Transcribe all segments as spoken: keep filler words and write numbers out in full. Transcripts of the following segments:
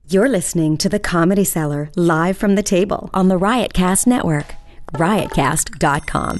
You're listening to The Comedy Cellar live from the table on the Riotcast Network, riotcast dot com.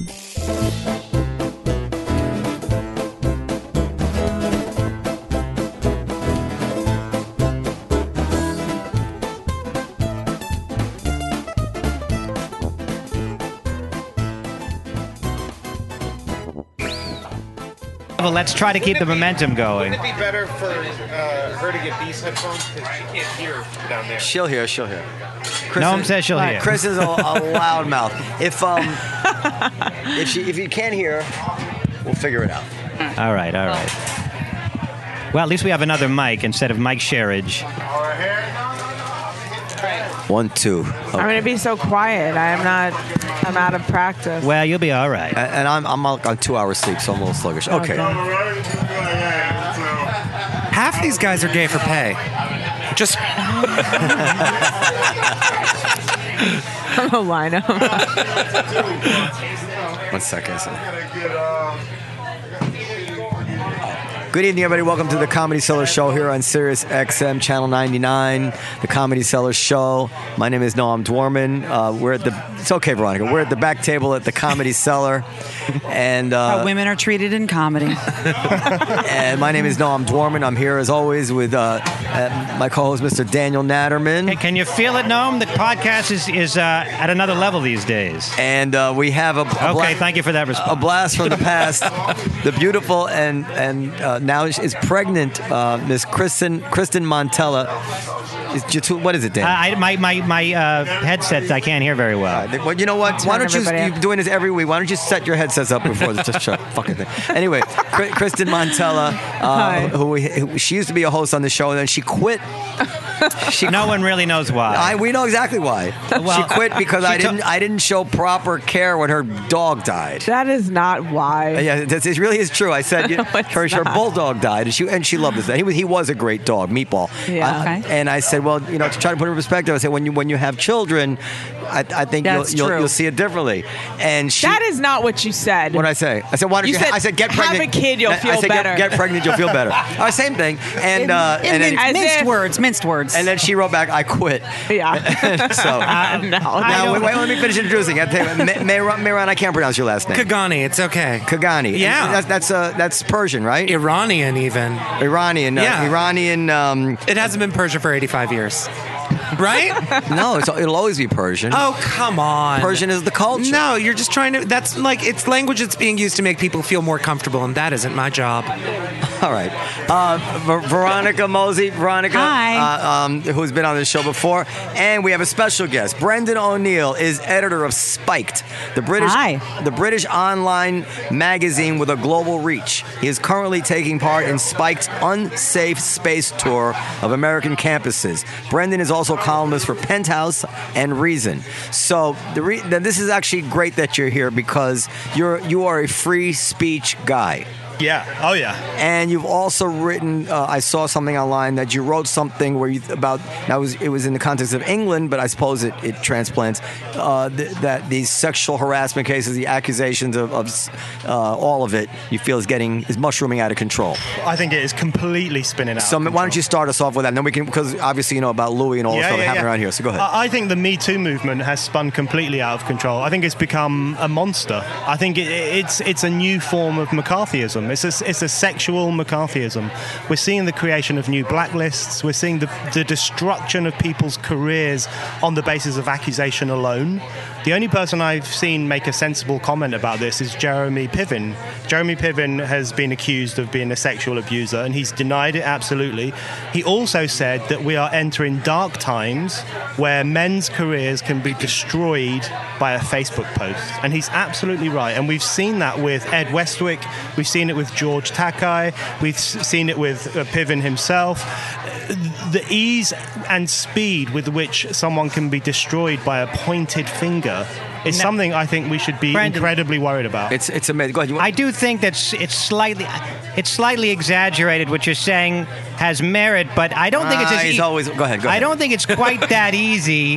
Well, let's try to keep the momentum going. Wouldn't it be better for uh, her to get these headphones because she can't hear down there? She'll hear. She'll hear. Kristen, Noam says she'll hear. Chris is a, a loud mouth. If um, if she if you can't hear, we'll figure it out. All right, all right. Well, at least we have another mic instead of Mike Sherridge. One, two. Okay. I'm going to be so quiet. I am not, I'm out of practice. Well, you'll be all right. And, and I'm I'm on two hours sleep, so I'm a little sluggish. Okay. Half these guys are gay for pay. Just. I'm a line up. One second. Good evening, everybody. Welcome to the Comedy Cellar Show here on Sirius X M Channel ninety-nine, the Comedy Cellar Show. My name is Noam Dworman. Uh, we're at the, it's okay, Veronica. We're at the back table at the Comedy Cellar. And uh, how women are treated in comedy. And my name is Noam Dworman. I'm here, as always, with uh, uh, my co-host, Mister Daniel Natterman. Hey, can you feel it, Noam? The podcast is, is uh, at another level these days. And uh, we have a, a, okay, bla- thank you for that response. A blast from the past. The beautiful and, and uh, now is pregnant uh, Miss Kristen Kristen Montella. Is, what is it, Dan? Uh, I, my my, my uh, headset, I can't hear very well. Uh, well, you know what? Why don't you, you're doing this every week, why don't you set your headsets up before the just shut fucking thing. Anyway, Kristen Montella, uh, who, who she used to be a host on the show, and then she quit. She no quit. One really knows why. I, we know exactly why. Well, she quit because she I didn't. T- I didn't show proper care when her dog died. That is not why. Uh, yeah, it really is true. I said no, her, her bulldog died, and she and she loved this. He was he was a great dog, Meatball. Yeah. Uh, okay. And I said, well, you know, to try to put it in perspective, I said when you when you have children, I, I think you'll, you'll, you'll see it differently. And she, that is not what you said. What did I say? I said, why don't you? you Said, I said, get pregnant. Have a kid, you'll feel I said, better. Get, get pregnant, you'll feel better. All right, same thing. And uh, in, and in then, minced if, words, minced words. And then she wrote back, I quit. Yeah. so uh, no. Now wait, wait, let me finish introducing. Mehran, I can't pronounce your last name. Kagani, it's okay. Kagani. Yeah. That's that's, uh, that's Persian, right? Iranian, even. Iranian. Uh, yeah. Iranian. Um, it hasn't been Persian for eighty-five years. Right? No, it's, it'll always be Persian. Oh, come on. Persian is the culture. No, you're just trying to, that's like, it's language that's being used to make people feel more comfortable, and that isn't my job. All right. Uh, Ver- Veronica Mosey. Veronica. Hi. Uh, um, who's been on this show before. And we have a special guest. Brendan O'Neill is editor of Spiked, the British, Hi. the British online magazine with a global reach. He is currently taking part in Spiked's Unsafe Space Tour of American campuses. Brendan is also columnist for Penthouse and Reason. So the re- this is actually great that you're here because you're you are a free speech guy. Yeah. Oh, yeah. And you've also written. Uh, I saw something online that you wrote something where you about. Now it was it was in the context of England, but I suppose it, it transplants uh, th- that these sexual harassment cases, the accusations of, of uh, all of it, you feel is getting is mushrooming out of control. I think it is completely spinning out. So of why don't you start us off with that? And then we can, because obviously you know about Louis and all yeah, the stuff yeah, happening yeah. around here. So go ahead. I I think the Me Too movement has spun completely out of control. I think it's become a monster. I think it, it's it's a new form of McCarthyism. It's a, it's a sexual McCarthyism. We're seeing the creation of new blacklists. We're seeing the, the destruction of people's careers on the basis of accusation alone. The only person I've seen make a sensible comment about this is Jeremy Piven. Jeremy Piven has been accused of being a sexual abuser, and he's denied it absolutely. He also said that we are entering dark times where men's careers can be destroyed by a Facebook post. And he's absolutely right. And we've seen that with Ed Westwick. We've seen it with George Takei. We've seen it with uh, Piven himself. The ease and speed with which someone can be destroyed by a pointed finger is no. something I think we should be Brandon, incredibly worried about. It's it's amazing. Go ahead. You want- I do think that it's slightly it's slightly exaggerated. What you're saying has merit, but I don't think it's. Uh, as he's e- always go ahead. Go ahead. I don't think it's quite that easy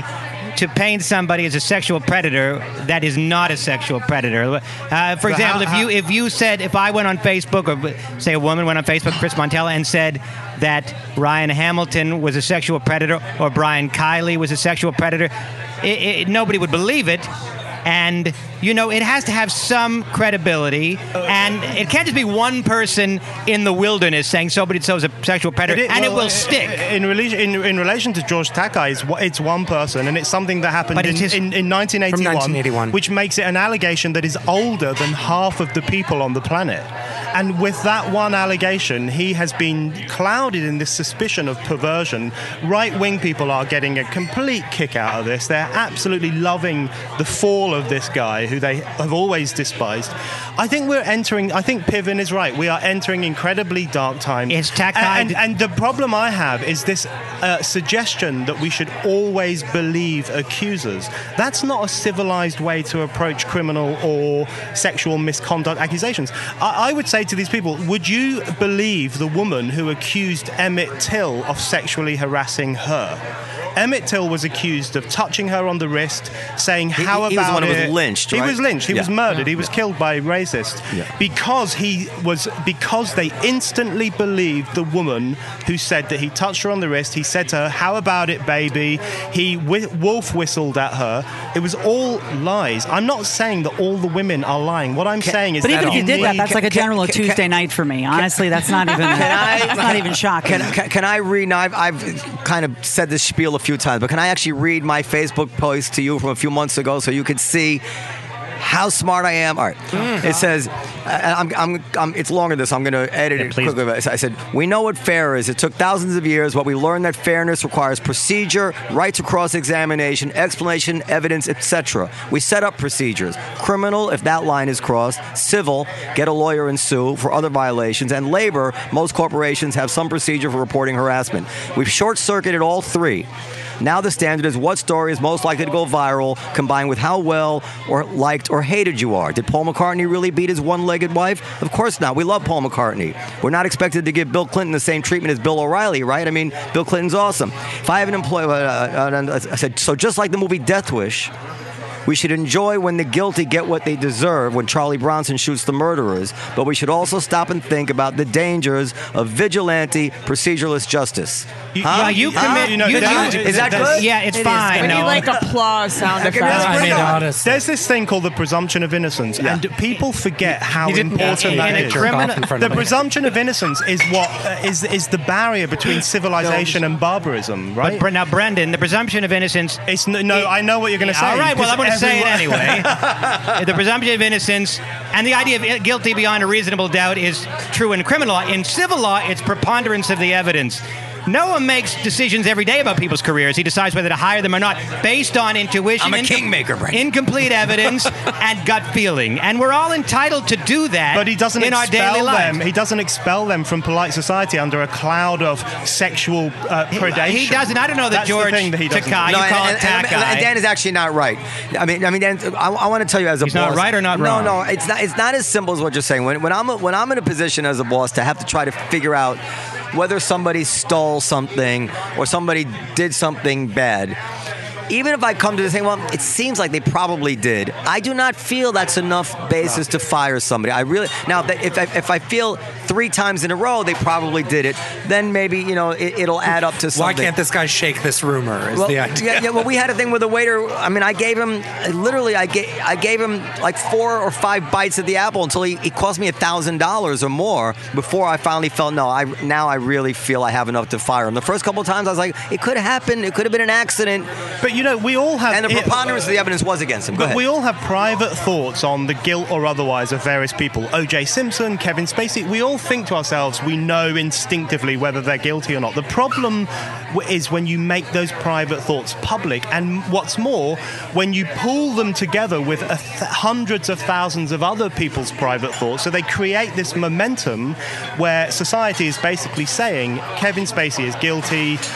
to paint somebody as a sexual predator that is not a sexual predator. Uh, for example, how- if you if you said, if I went on Facebook, or say a woman went on Facebook, Chris Montella, and said that Ryan Hamilton was a sexual predator or Brian Kiley was a sexual predator, it, it, nobody would believe it. And, you know, it has to have some credibility. And it can't just be one person in the wilderness saying somebody so is a sexual predator, It is- and well, it will i- stick. In, relation, in, in relation to George Takei, it's, one- it's one person, and it's something that happened But in, it is- in, in nineteen eighty-one, From nineteen eighty-one. which makes it an allegation that is older than half of the people on the planet. And with that one allegation, he has been clouded in this suspicion of perversion. Right-wing people are getting a complete kick out of this. They're absolutely loving the fall of this guy, who they have always despised. I think we're entering, I think Piven is right, we are entering incredibly dark times. It's Takei- And, and, and the problem I have is this uh, suggestion that we should always believe accusers. That's not a civilized way to approach criminal or sexual misconduct accusations. I, I would say to these people, would you believe the woman who accused Emmett Till of sexually harassing her? Emmett Till was accused of touching her on the wrist, saying, "How he was the about one who was it?" lynched, He right? was lynched. He Yeah. was murdered. He was killed by racists Yeah. because he was because they instantly believed the woman who said that he touched her on the wrist. He said to her, "How about it, baby?" He whi- wolf whistled at her. It was all lies. I'm not saying that all the women are lying. What I'm saying is But that even if you did that, need- that's like a can- general can- Tuesday can- night for me. Honestly, that's not even. I- that's not even shocking. Can, can, can I read? Now, I've, I've kind of said this spiel a few times, but can I actually read my Facebook post to you from a few months ago so you could see how smart I am? All right. It says, uh, I'm, I'm, I'm, it's longer than this. I'm going to edit Yeah, it please. quickly. I said, we know what fair is. It took thousands of years, but we learned that fairness requires procedure, right to cross-examination, explanation, evidence, et cetera. We set up procedures. Criminal, if that line is crossed. Civil, get a lawyer and sue for other violations. And labor, most corporations have some procedure for reporting harassment. We've short-circuited all three. Now the standard is what story is most likely to go viral, combined with how well or liked or hated you are. Did Paul McCartney really beat his one-legged wife? Of course not. We love Paul McCartney. We're not expected to give Bill Clinton the same treatment as Bill O'Reilly, right? I mean, Bill Clinton's awesome. If I have an employee, uh, uh, I said, so just like the movie Death Wish, we should enjoy when the guilty get what they deserve when Charlie Bronson shoots the murderers, but we should also stop and think about the dangers of vigilante, proceduralist justice. You- Yeah, you Huh? commit. You know, you, that- you- is that that's- good? Yeah, it's It is. fine. We no. need like applause sound Okay, effects. let's I bring mean, it on. honestly. There's this thing called the presumption of innocence, Yeah. and people forget how He didn't ask important me that to is. jerk off criminal- in front The of me. presumption of innocence is what uh, is is the barrier between civilization and barbarism, right? But Bre- now, Brendan, the presumption of innocence. it's no, no I know what you're going to say. All right, well, I'm because going to say it everyone- anyway. The presumption of innocence and the idea of i- guilty beyond a reasonable doubt is true in criminal law. In civil law, it's preponderance of the evidence. Noah makes decisions every day about people's careers. He decides whether to hire them or not based on intuition, I'm a incom- kingmaker, Brent. incomplete evidence, and gut feeling. And we're all entitled to do that But he doesn't in our daily expel lives. them. He doesn't expel them from polite society under a cloud of sexual uh, predation. He doesn't. I don't know that That's the George thing that he doesn't Takei, do. you and, call and, it and- Takei. and Dan is actually not right. I mean, I mean, Dan, I, I want to tell you as a He's boss. not right or not no, wrong? No, it's not. It's not as simple as what you're saying. When, when I'm a, when I'm in a position as a boss to have to try to figure out whether somebody stole something or somebody did something bad. Even if I come to the thing, well, it seems like they probably did. I do not feel that's enough basis to fire somebody. I really now that if I, if I feel three times in a row they probably did it, then maybe you know it, it'll add up to Why something. can't this guy shake this rumor? Is Well, the idea? yeah, yeah, well, we had a thing with the waiter. I mean, I gave him literally, I gave, I gave him like four or five bites at the apple until he, he cost me a thousand dollars or more before I finally felt no. I now I really feel I have enough to fire him. The first couple of times I was like, it could have happened. It could have been an accident. But you know, we all have. And the it- preponderance of the evidence was against him. Go But ahead. we all have private thoughts on the guilt or otherwise of various people. O J Simpson, Kevin Spacey. We all think to ourselves, we know instinctively whether they're guilty or not. The problem w- is when you make those private thoughts public, and what's more, when you pool them together with a th- hundreds of thousands of other people's private thoughts, so they create this momentum where society is basically saying Kevin Spacey is guilty.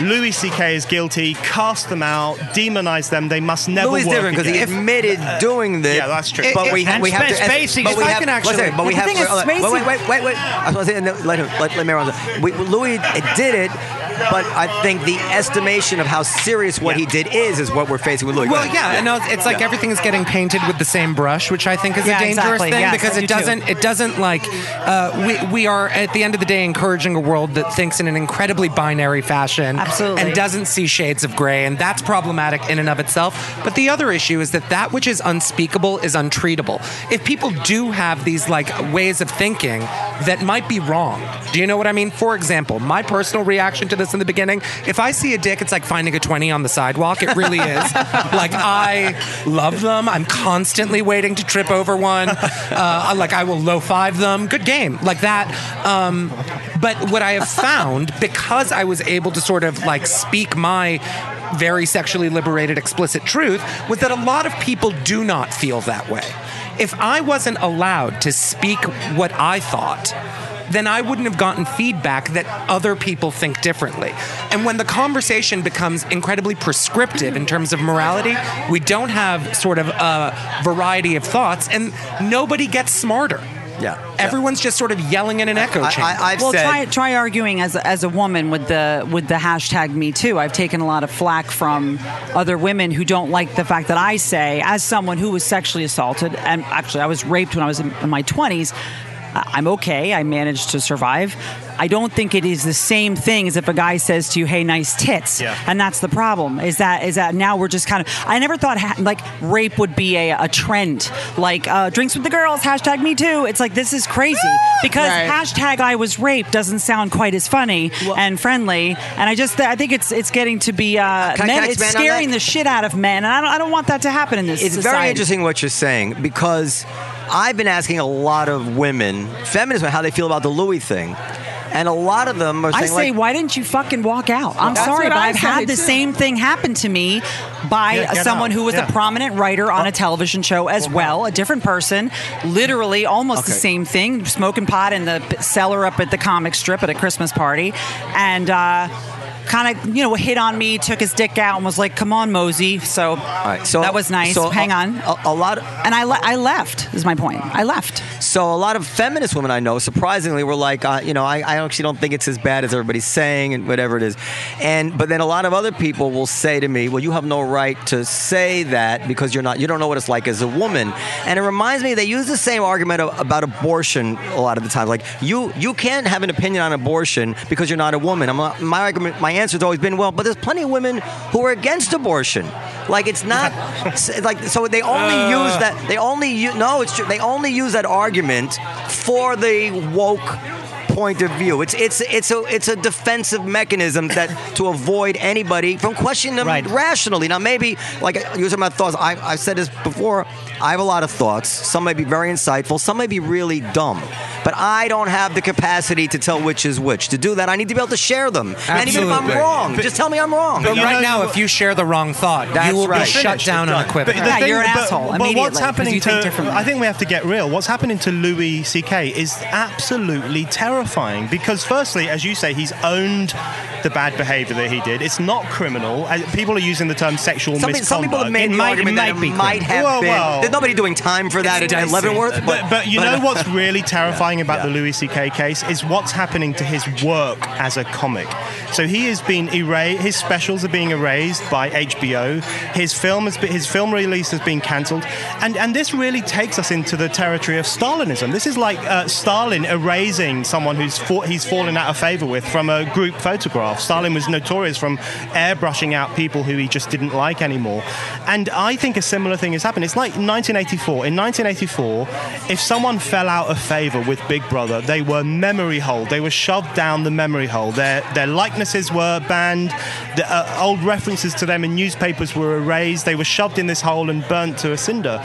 Louis C K is guilty, cast them out, demonize them. They must never Louis is work different because he again. admitted doing this. Yeah, that's true. But we, And we have to. Spacey- But we if I have, can actually- listen, but we The have. thing is, wait, Spacey- wait, wait, wait, wait. I was going to say, let him, let, let me run. We, Louis did it, but I think the estimation of how serious what he did is is what we're facing with Louis. Well, yeah, and no, it's like everything is getting painted with the same brush, which I think is Yeah, a dangerous exactly. thing Yes, because I it do too. doesn't. It doesn't like uh, we we are at the end of the day encouraging a world that thinks in an incredibly binary fashion, Absolutely. and doesn't see shades of gray, and that's problematic in and of itself. But the other issue is that that which is unspeakable is untreatable. If people do have these like ways of thinking that might be wrong, do you know what I mean? For example, my personal reaction to this in the beginning: if I see a dick, it's like finding a twenty on the sidewalk. It really is. Like I love them. I'm constantly waiting to trip over one. Uh, like I will low five them. Good game, like that. Um, but what I have found, because I was able to sort of like speak my very sexually liberated, explicit truth, was that a lot of people do not feel that way. If I wasn't allowed to speak what I thought, then I wouldn't have gotten feedback that other people think differently. And when the conversation becomes incredibly prescriptive in terms of morality, we don't have sort of a variety of thoughts, and nobody gets smarter. Yeah. Everyone's just sort of yelling in an echo I, chamber. I, I've Well, said. try try arguing as a, as a woman with the with the hashtag Me Too. I've taken a lot of flack from other women who don't like the fact that I say, as someone who was sexually assaulted, and actually I was raped when I was in, in my twenties. I'm okay. I managed to survive. I don't think it is the same thing as if a guy says to you, "Hey, nice tits," Yeah. and that's the problem. Is that is that now we're just kind of. I never thought ha- like rape would be a, a trend. Like uh, drinks with the girls, hashtag Me Too. It's like this is crazy because Right. hashtag I was raped doesn't sound quite as funny and friendly. And I just I think it's it's getting to be uh, Can I- can men. I It's expand on scaring that? the shit out of men, and I don't I don't want that to happen in this. It's society. very interesting what you're saying because I've been asking a lot of women, feminists, how they feel about the Louis thing. And a lot of them are I saying, say, like, why didn't you fucking walk out? I'm That's sorry, what but I I've had say, the too. same thing happen to me by Yeah, get someone out. who was Yeah. a prominent writer on a television show as well, a different person, literally almost the Okay. same thing, smoking pot in the cellar up at the comic strip at a Christmas party, and uh, kind of, you know, hit on me, took his dick out, and was like, "Come on, Mosey." So, all right, so that was nice. So Hang a, on. A, a lot of, And I, le- I left, is my point. I left. So a lot of feminist women I know, surprisingly, were like, uh, you know, I, I actually don't think it's as bad as everybody's saying, and whatever it is. And but then a lot of other people will say to me, well, you have no right to say that because you're not, you don't know what it's like as a woman. And it reminds me, they use the same argument of, about abortion a lot of the time. Like you, you can't have an opinion on abortion because you're not a woman. I'm not, my argument, my answer has always been, well, but there's plenty of women who are against abortion. Like it's not like so they only Uh. use that they only u- no it's true they only use that argument for the woke point of view. It's it's it's a it's a defensive mechanism that to avoid anybody from questioning them Right. rationally. Now maybe like using my thoughts. I I've said this before. I have a lot of thoughts. Some may be very insightful. Some may be really dumb. But I don't have the capacity to tell which is which. To do that, I need to be able to share them. And even if I'm Absolutely. wrong, just tell me I'm wrong. But you right know- now, if you share the wrong thought, That's you will right. be shut Finished. down It's done. unequivocally. the Yeah, you're an but- asshole But immediately, what's 'cause happening you think to? differently. I think we have to get real. What's happening to Louis C K is absolutely terrifying because, firstly, as you say, he's owned the bad behaviour that he did. It's not criminal. Uh, People are using the term sexual Some, misconduct. some people have made It the might- argument it that might be it might have Well, been. well. There's nobody doing time for that It's at dicey. Leavenworth. But, but you know what's really terrifying about Yeah. the Louis C K case is what's happening to his work as a comic. So he has been erased. His specials are being erased by H B O. His film has been, his film release has been cancelled, and and this really takes us into the territory of Stalinism. This is like uh, Stalin erasing someone who's fa- he's fallen out of favor with from a group photograph. Stalin was notorious from airbrushing out people who he just didn't like anymore, and I think a similar thing has happened. It's like nineteen eighty-four. In nineteen eighty-four, if someone fell out of favor with Big Brother, they were memory hole. They were shoved down the memory hole. Their their likenesses were banned. The uh, old references to them in newspapers were erased. They were shoved in this hole and burnt to a cinder.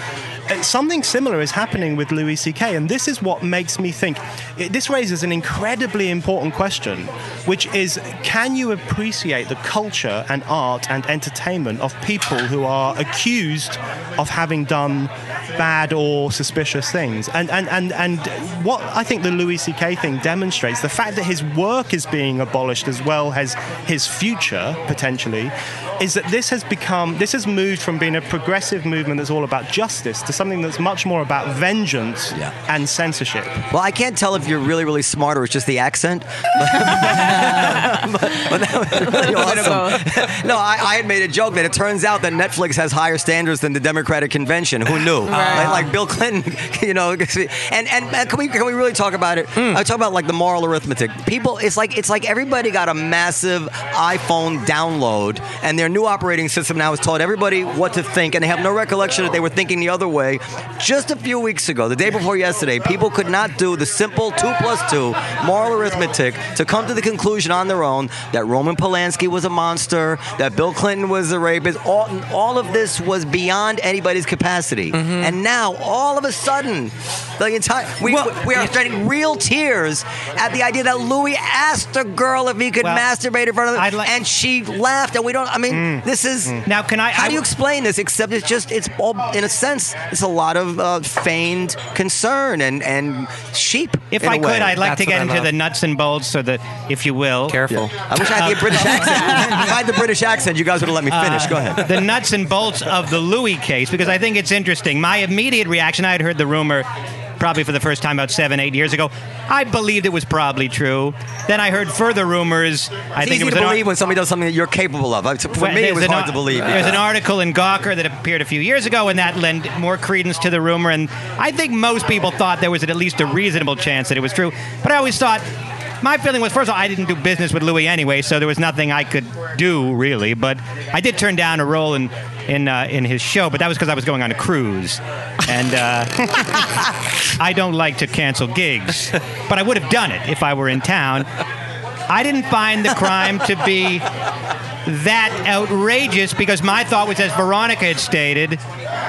uh, something similar is happening with Louis C K, and this is what makes me think. It, this raises an incredibly important question, which is, can you appreciate the culture and art and entertainment of people who are accused of having done bad or suspicious things? And and, and, and what I think the Louis C K thing demonstrates, the fact that his work is being abolished as well as his future, potentially, is that this has become, this has moved from being a progressive movement that's all about justice to something that's much more about vengeance yeah. and censorship. Well, I can't tell if you're really, really smart or it's just the accent. but, but that was really awesome. No, I, I had made a joke that it turns out that Netflix has higher standards than the Democratic Convention. Who knew? Right. Like, like Bill Clinton, you know. And and, and can we can we really talk about it? Mm. I talk about like the moral arithmetic. People, it's like it's like everybody got a massive iPhone download, and their new operating system now has taught everybody what to think, and they have no recollection that they were thinking the other way. Just a few weeks ago, the day before yesterday, people could not do the simple two plus two moral arithmetic to come to the conclusion on their own that Roman Polanski was a monster, that Bill Clinton was a rapist. All, all of this was beyond anybody's capacity. Mm-hmm. And now, all of a sudden, the entire we, well, we are shedding real tears at the idea that Louis asked a girl if he could well, masturbate in front of her, like, and she laughed. And we don't. I mean, mm, this is mm. now. Can I? How I, do you explain this? Except it's just it's all in a sense. It's a lot of uh, feigned concern and and sheep. If in I a could, way. I'd like That's to get I into love. the nuts and bolts, or the, if you will. Careful. Yeah. I wish I had the British accent. If I had the British accent, you guys would have let me finish. Uh, Go ahead. The nuts and bolts of the Louis case, because I think it's interesting. My immediate reaction, I had heard the rumor probably for the first time about seven, eight years ago. I believed it was probably true. Then I heard further rumors. I It's think easy it was to an believe ar- when somebody does something that you're capable of. For Well, me, it there's was an hard ar- to believe. There's an article in Gawker that appeared a few years ago, and that lent more credence to the rumor. And I think most people thought there was at least a reasonable chance that it was true. But I always thought, my feeling was, first of all, I didn't do business with Louis anyway, so there was nothing I could do, really. But I did turn down a role in in uh, in his show, but that was because I was going on a cruise. And uh, I don't like to cancel gigs. But I would have done it if I were in town. I didn't find the crime to be that outrageous because my thought was, as Veronica had stated,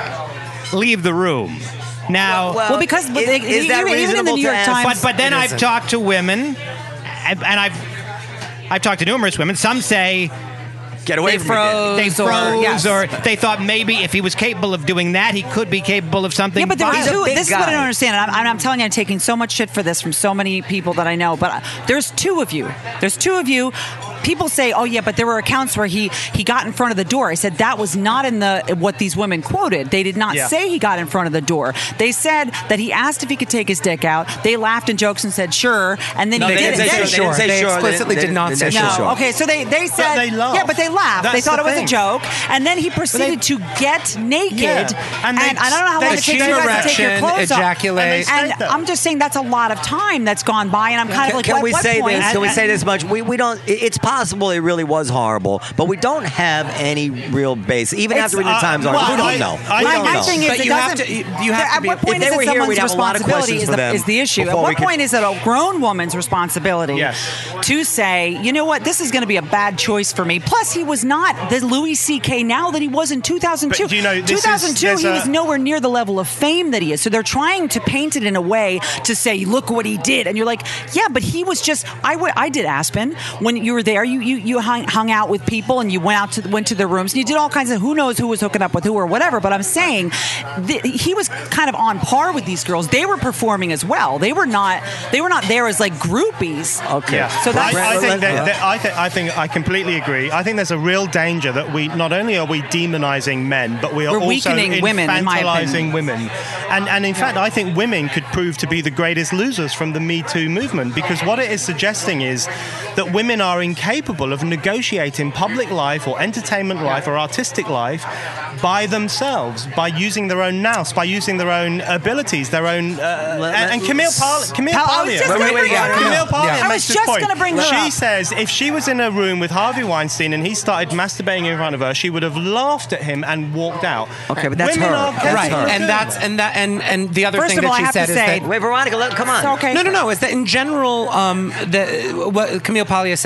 leave the room. Now, well, Well, because is, they- is that even- even in the reasonable New to York ask? Times- but but then It I've isn't. talked to women, and, and I've I've talked to numerous women. Some say Get away They from froze. they or- froze, yes. or they thought maybe if he was capable of doing that, he could be capable of something. Yeah, but there were He's a two. big This is what I guy. don't understand. And I'm, and I'm telling you, I'm taking so much shit for this from so many people that I know. But there's two of you. There's two of you. People say, "Oh yeah," but there were accounts where he he got in front of the door. I said that was not in the what these women quoted. They did not Yeah. say he got in front of the door. They said that he asked if he could take his dick out. They laughed and jokes and said sure, and then No, he they did didn't it. say Then- sure. They didn't say They sure. explicitly They did not didn't say say No, sure. okay, so they, they said, they laughed. yeah, but they laughed. That's they thought the it was thing. a joke, and then he proceeded to get naked, Yeah. and, And they- I don't know how long they it takes you achieve guys to take your erection, clothes off. ejaculate. And, State that. I'm just saying that's a lot of time that's gone by, and I'm kind of Can, like, can what, we what say point? this? Can we say this much? We we don't. it- It's possible it really was horrible, but we don't have any real base. Even It's- after reading the uh, Times well, article, we I- don't know. I we my, don't my know. thing is, But it you have doesn't- to- you- you have there- to at be- what if point they is were it here, someone's we'd have a lot of responsibility questions is for the, them is the issue. At before what we could- point is it a grown woman's responsibility Yes. to say, you know what, this is going to be a bad choice for me? Plus, he was not the Louis C K now that he was in two thousand two. But do you know, this is- two thousand two, there's he a- was nowhere near the level of fame that he is. So they're trying to paint it in a way to say, look what he did. And you're like, yeah, but he was just, I, w- I did Aspen. When you were there, you, you, you hung, hung out with people and you went out to went to their rooms and you did all kinds of, who knows who was hooking up with who or whatever. But I'm saying th- he was kind of on par with these girls. They were performing as well. They were not, they were not there as like groupies. Okay. Yeah. So that's- I, I think Brent, that, that- I think I think I completely agree. I think there's a real danger that we not only are we demonizing men, but we are We're also weakening women, in my infantilizing opinion. women. And and in fact, I think women could prove to be the greatest losers from the Me Too movement, because what it is suggesting is that women are incapable of negotiating public life or entertainment life or artistic life by themselves, by using their own nous, by using their own abilities, their own. Uh, Let- and, and let- Camille Parlier, Camille How- I was Parlier, just gonna Wait, wait, bring yeah, her up. Camille Parlier I was makes this just point. gonna bring her She up. says if she was in a room with Harvey Weinstein and he started masturbating in front of her, she would have laughed at him and walked out. Okay, but that's Women her. are That's capable Right, of and doing that's that. and that and and the other First thing of all, that I she have said to is say- that Wait, Veronica, let, come on. It's okay. No, no, no. Is that in general? Um, the what Camille Paglia said that uh,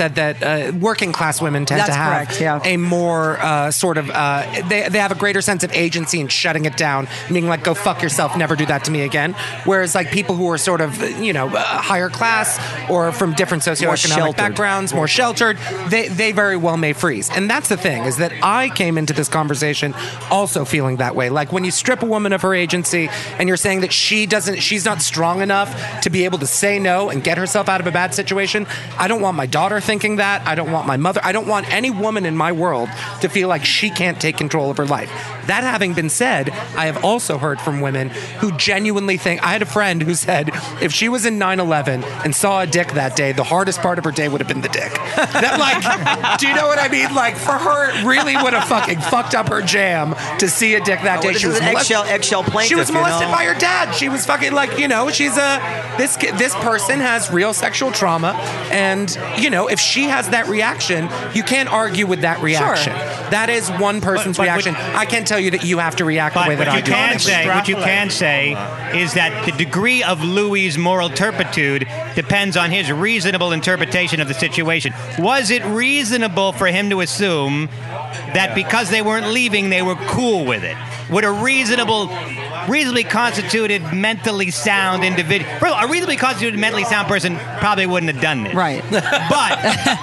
uh, working class women tend That's to have correct, yeah. a more uh, sort of uh, they they have a greater sense of agency in shutting it down, being like, go fuck yourself, never do that to me again. Whereas like people who are sort of you know uh, higher class or from different socioeconomic sheltered. backgrounds, more sheltered, they they very well may freeze. And that's the thing, is that I came into this conversation also feeling that way. Like when you strip a woman of her agency and you're saying that she doesn't, she's not strong enough to be able to say no and get herself out of a bad situation. I don't want my daughter thinking that. I don't want my mother. I don't want any woman in my world to feel like she can't take control of her life. That having been said, I have also heard from women who genuinely think, I had a friend who said if she was in nine eleven and saw a dick that day, the hardest part of her day would have been the dick. That like, do you know what I mean? Like for her, it really would have fucking fucked up her jam to see a dick that Oh, day. this She is was an molested- eggshell- eggshell plaintiff, She was you molested know? by her dad. She was fucking like, you know, she's a this ki- this person has real sexual trauma, and you know, if she has that reaction, you can't argue with that reaction. That is one person's But- but reaction. I can't tell you that you have to react the But way that what I you do. can say, what you can say, is that the degree of Louis' moral turpitude depends on his reasonable interpretation of the situation. Was it reasonable for him to assume that because they weren't leaving, they were cool with it? Would a reasonable, reasonably constituted, mentally sound individual, first of all, a reasonably constituted, mentally sound person probably wouldn't have done this. Right. But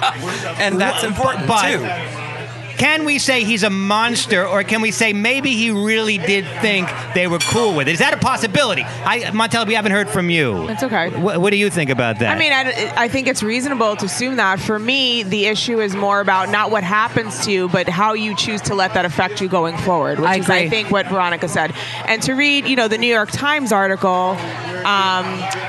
and that's important but, too. Can we say he's a monster, or can we say maybe he really did think they were cool with it? Is that a possibility? I, Montel, we haven't heard from you. It's okay. What, what do you think about that? I mean, I, I think it's reasonable to assume that. For me, the issue is more about not what happens to you, but how you choose to let that affect you going forward, which I is, I agree. think, what Veronica said. And to read, you know, the New York Times article um,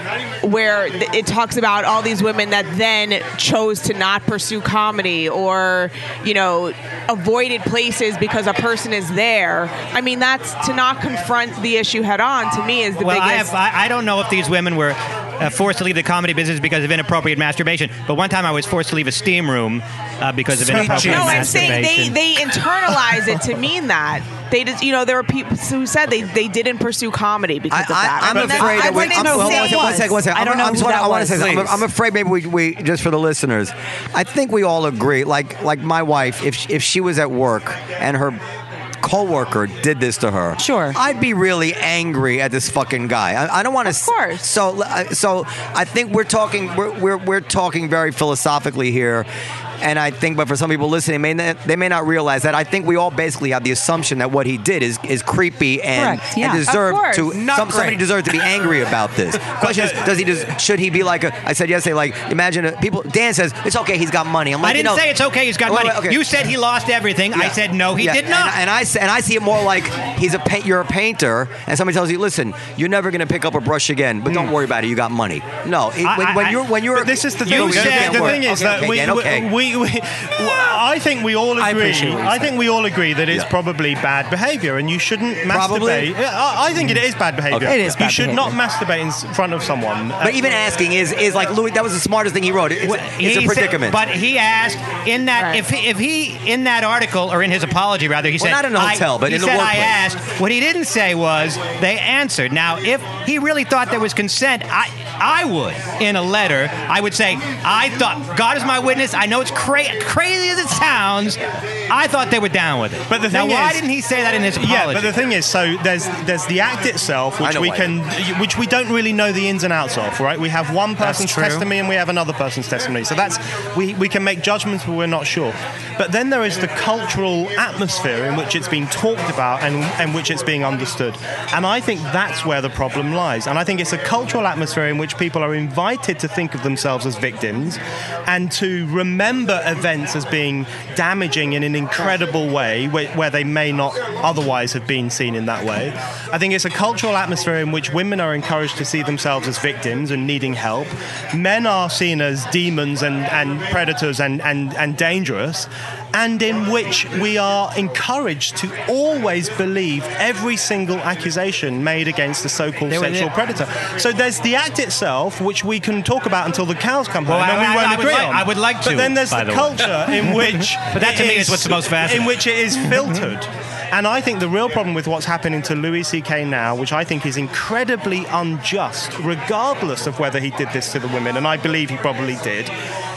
where th- it talks about all these women that then chose to not pursue comedy or, you know, avoided places because a person is there. I mean, that's to not confront the issue head on, to me, is the well, I, biggest... have, I, I don't know if these women were uh, forced to leave the comedy business because of inappropriate masturbation, but one time I was forced to leave a steam room uh, because of Sweet inappropriate No, I'm masturbation. saying they, they internalize it to mean that. They just, you know, there were people who said they, they didn't pursue comedy because I, of that. I, I'm mean, that's- afraid I that we. wouldn't I'm, know well, who one it second, one was. second, one second. I don't I'm, know I'm, who just wanna- that I want was. to say something. I'm, Please. I'm afraid maybe we, we just for the listeners. I think we all agree. Like like my wife, if if she was at work and her co-worker did this to her, Sure. I'd be really angry at this fucking guy. I, I don't want to. Of course. So uh, so I think we're talking we're we're, we're talking very philosophically here. And I think, but for some people listening, may not, they may not realize that. I think we all basically have the assumption that what he did is, is creepy and, Correct, yeah. and deserve Of course. to Not some, somebody great. deserves to be angry about this. Question is, does he just should he be like a? I said yesterday, like imagine a, people. Dan says it's okay, he's got money. I'm like, I didn't you know, say it's okay, he's got Wait, money. wait, okay. You said he lost everything. I Yeah. said no, he Yeah, did not. And, and I say, and I see it more like he's a paint. You're a painter, and somebody tells you, listen, you're never going to pick up a brush again, but don't worry about it. You got money. No, it, I- when, I- when you're when you're But this is the You thing. The, said- the work. thing is Okay, that okay, we, Dan, okay. we, we, we, I think we all I agree. appreciate what you're I think we all agree that it's Yeah. probably bad behavior, and you shouldn't Probably? masturbate. Yeah, I, I think it is bad behavior. Okay. It is You bad should not behavior. masturbate in s- front of someone. But even asking is is like Louis. That was the smartest thing he wrote. It's, Well, it's he a said- predicament. but he asked in that Right. if he, if he in that article or in his apology rather he Well, said not in a hotel, I, but he in the said I workplace. asked. What he didn't say was they answered. Now if he really thought there was consent, I I would in a letter I would say I thought God is my witness. I know it's cra- crazy as it sounds. I thought they were down with it. But the now thing why is- didn't he say that in his apology? Yeah, but the thing is, so there's there's the act itself, I which know we why. can, which we don't really know the ins and outs of, right? We have one person's true. testimony and we have another person's testimony, so that's we we can make judgments, but we're not sure. But then there is the cultural atmosphere in which it's being talked about and and which it's being understood, and I think that's where the problem lies. And I think it's a cultural atmosphere in which people are invited to think of themselves as victims and to remember events as being damaging in an incredible way where, where they may not otherwise have been seen in that way. I think it's a cultural atmosphere in which women are encouraged to see themselves as victims and needing help. Men are seen as demons and, and predators and, and, and dangerous, and in which we are encouraged to always believe every single accusation made against the so-called They were- sexual predator. So there's the act itself, which we can talk about until the cows come home, Well, and I- we I- won't I would agree like- on. I would like to, But then there's by the the way. culture in which But that to it me is what's the most fascinating. in which it is filtered. And I think the real problem with what's happening to Louis C K now, which I think is incredibly unjust, regardless of whether he did this to the women, and I believe he probably did,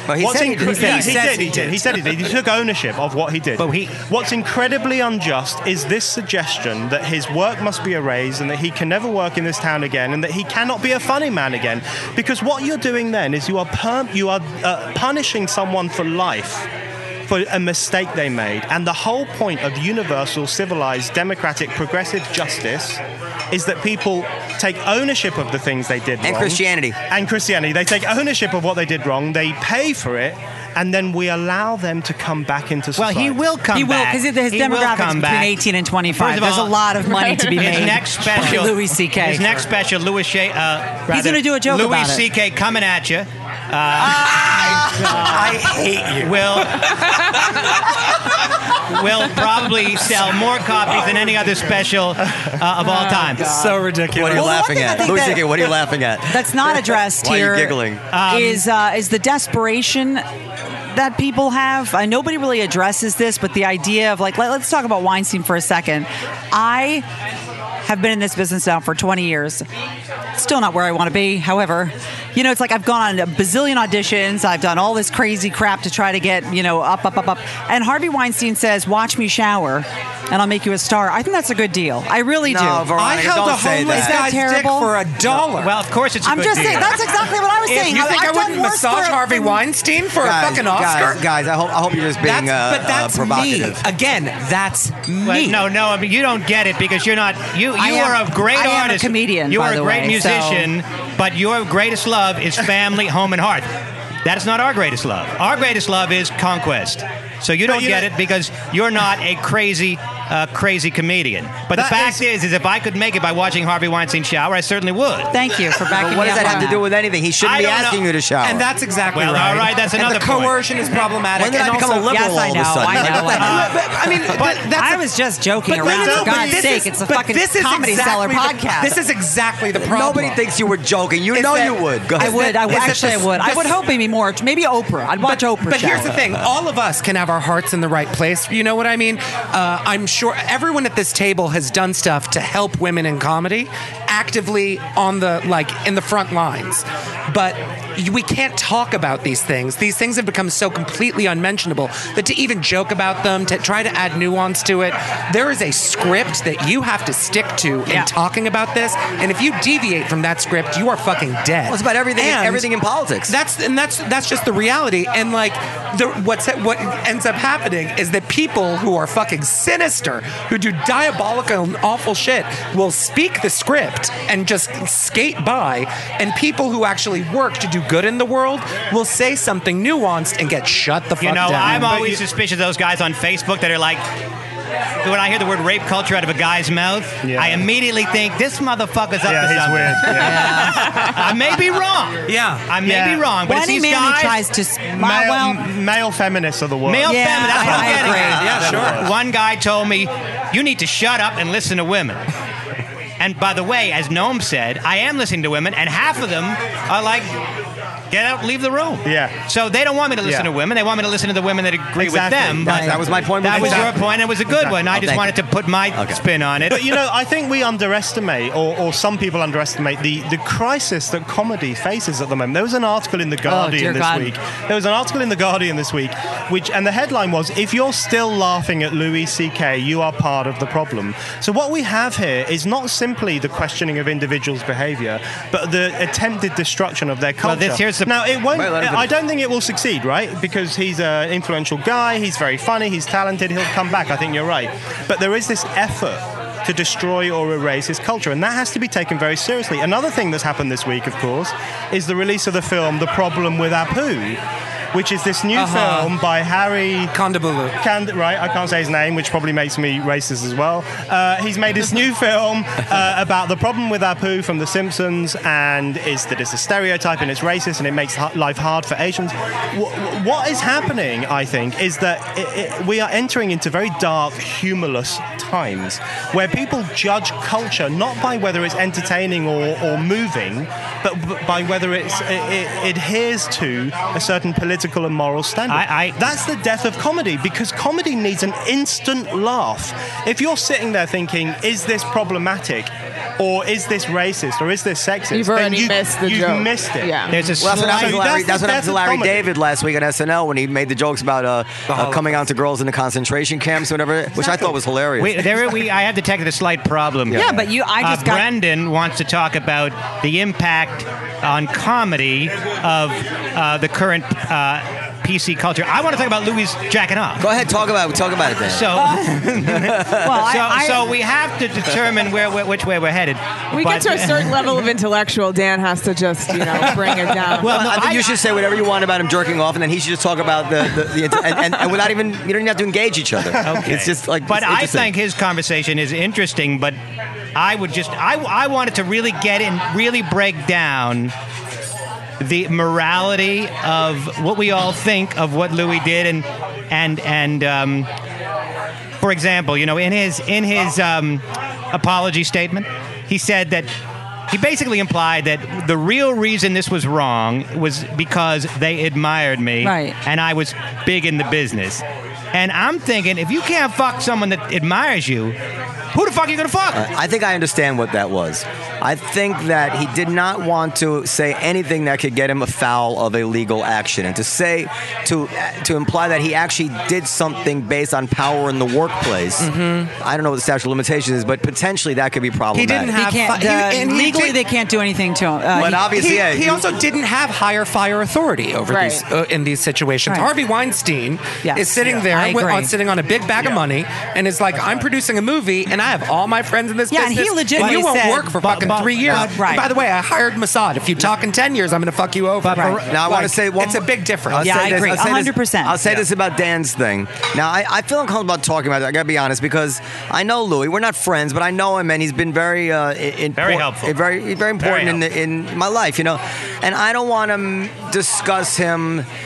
Well, he What's said he did. incre- He yeah, said- he, he says did. he He did. did. He said he did. He took ownership of what he did. But he- What's incredibly unjust is this suggestion that his work must be erased and that he can never work in this town again and that he cannot be a funny man again. Because what you're doing then is you are perm- you are uh, punishing someone for life for a mistake they made. And the whole point of universal, civilized, democratic, progressive justice is that people take ownership of the things they did And wrong. Christianity. And Christianity. They take ownership of what they did wrong, they pay for it, and then we allow them to come back into Well, society. he will come He will, back. because his He will demographics come between back. eighteen and twenty-five. First of There's all, a lot of money to be His made. next special, Louis C K. His next special, Louis Shay, uh, rather, gonna do a joke Louis about it. C K coming at you. I hate you. Will will probably sell more copies than any other special uh, of all time. So ridiculous. What are you Well, the one laughing thing I at? think Louis that- C K, what are you laughing at? That's not addressed Why are you here. giggling? Is uh, is the desperation that people have? Uh, nobody really addresses this, but the idea of like, let, let's talk about Weinstein for a second. I have been in this business now for twenty years. Still not where I want to be. However, you know, it's like I've gone on a bazillion auditions. I've done all this crazy crap to try to get, you know, up, up, up, up. And Harvey Weinstein says, watch me shower and I'll make you a star. I think that's a good deal. I really No, do. Veronica, I held don't a say homeless that. that guy's dick terrible? for a dollar. Well, of course it's a I'm good just deal. saying, that's exactly what I was if saying. you think I've I wouldn't done worse massage for- Harvey Weinstein for guys, a fucking Oscar? Guys, guys, I hope, I hope you're just being That's, uh, but that's uh, provocative. me. Again, that's me. Well, no, no, I mean you don't get it because you're not. You you I am- are a great I am a artist. comedian, You by are a the great way, so- musician, but your greatest love is family, home, and hearth. That is not our greatest love. Our greatest love is conquest. So you don't you get know- it because you're not a crazy, uh, crazy comedian. But the That fact is- is, is, if I could make it by watching Harvey Weinstein shower, I certainly would. Thank you for backing But what me does up that on have to do with anything? He shouldn't I be don't know. asking you to shower. And that's exactly Well, right. all right, that's and another the point. coercion is problematic. when did and I become also, a liberal Yes, I all of know, a sudden? I know, Like, I know. But, I mean, but that's I was just joking But around. no, no, For but God's this sake, is- it's a but fucking this is comedy seller exactly the- podcast. This is exactly the problem. Nobody thinks you were joking. You Is know that- you would. Go I ahead. would. I would Is it actually. I this- would. I this- would hope maybe more. Maybe Oprah. I'd watch Oprah. But here's shower. the thing: all of us can have our hearts in the right place. You know what I mean? Uh, I'm sure everyone at this table has done stuff to help women in comedy, actively on the like in the front lines. But we can't talk about these things. These things have become so completely unmentionable that to even joke about them, to try to add nuance to it, there is a script that you have to stick to in Yeah. talking about this. And if you deviate from that script, you are fucking dead. Well, it's about everything. And everything in politics. That's and that's that's just the reality. And like the what's what ends up happening is that people who are fucking sinister, who do diabolical and awful shit, will speak the script and just skate by, and people who actually work to do good in the world will say something nuanced and get shut the fuck You know, down. I'm always suspicious of those guys on Facebook that are like, when I hear the word rape culture out of a guy's mouth, Yeah. I immediately think this motherfucker's up Yeah, to he's something. weird. Yeah. I may be wrong. Yeah. I may Yeah. be wrong, but Well, it's any these man guys. who tries to smile, Male, well, m- male feminists are the worst. Male Yeah, feminine. That's what I- I'm I getting agree. at. Yeah, sure. One guy told me, you need to shut up and listen to women. And by the way, as Noam said, I am listening to women, and half of them are like, get out, leave the room. Yeah. So they don't want me to listen Yeah. to women. They want me to listen to the women that agree Exactly. with them. That- But that was my point That with was the- your point. It was a good one. I Oh, just thank wanted to put my Okay. spin on it. But you know, I think we underestimate, or, or some people underestimate, the, the crisis that comedy faces at the moment. There was an article in the dear Guardian this God. week. There was an article in the Guardian this week, which, and the headline was, "If you're still laughing at Louis C K, you are part of the problem." So what we have here is not simply the questioning of individuals' behaviour, but the attempted destruction of their culture. Well, this- here's the- now, it won't. Wait, let him I finish. don't think it will succeed, right? Because he's an influential guy. He's very funny. He's talented. He'll come back. I think you're right. But there is this effort to destroy or erase his culture, and that has to be taken very seriously. Another thing that's happened this week, of course, is the release of the film "The Problem with Apu," which is this new Uh-huh. film by Harry Kondabolu. Cand- right, I can't say his name, which probably makes me racist as well. Uh, he's made this new film uh, about the problem with Apu from The Simpsons, and is that it's a stereotype and it's racist and it makes ha- life hard for Asians. W- what is happening, I think, is that it, it, we are entering into very dark, humorless times where people judge culture not by whether it's entertaining or, or moving, but b- by whether it's, it, it adheres to a certain political and moral standard. I- I- That's the death of comedy, because comedy needs an instant laugh. If you're sitting there thinking, is this problematic? or is this racist, or is this sexist? You've then already you, missed the you've joke. missed it. Yeah. There's a Well, that's what happened to So Larry, that's- that's what happened that's to a Larry comedy. David last week on S N L when he made the jokes about uh, uh, coming out to girls in the concentration camps or whatever, which I thought was hilarious. We, there, we, I have detected a slight problem here. Yeah, but you- I just uh, got- Brendan wants to talk about the impact on comedy of uh, the current uh, P C culture. I want to talk about Louis jacking off. Go ahead, talk about talk about it then. So, Well, so, I, I, so we have to determine where, where which way we're headed. We But- get to a certain level of intellectual, Dan has to just, you know, bring it down. Well, Well, no, I think I- you should say whatever you want about him jerking off, and then he should just talk about the, the, the and, and, and without even you don't even have to engage each other. Okay. It's just like. But it's I interesting. think his conversation is interesting. But I would just I I wanted to really get in, really break down the morality of what we all think of what Louis did, and and and um, for example, you know, in his in his um, apology statement, he said that. He basically implied that the real reason this was wrong was because they admired me, Right. and I was big in the business. And I'm thinking, if you can't fuck someone that admires you, who the fuck are you gonna fuck? I think I understand what that was. I think that he did not want to say anything that could get him afoul of a legal action, and to say to to imply that he actually did something based on power in the workplace. Mm-hmm. I don't know what the statute of limitations is, but potentially that could be problematic. He didn't he have can't, fi- the- he- and he legally, did- they can't do anything to him. Uh, But he- obviously, he, yeah, he you- also didn't have higher fire authority over Right. these uh, in these situations. Right. Harvey Weinstein Yes. is sitting Yeah. there I with, agree. on, sitting on a big bag of money and is like, "I'm producing a movie and I have all my friends in this Yeah, and business. he legitimately you won't said- work for But- fucking but- three years. but- right. And by the way, I hired Mossad. If you talk in ten years, I'm going to fuck you over." But- Right. Now I want to Like, say one it's a more- big difference. I'll Yeah, say I this- agree. I'll say this- one hundred percent. I'll say Yeah. this about Dan's thing. Now I, I feel uncomfortable about talking about it. I gotta be honest because I know Louis. We're not friends, but I know him, and he's been very, uh, in, Very helpful. very, very important in, helpful. the, in my life. You know, and I don't want to discuss him. uh,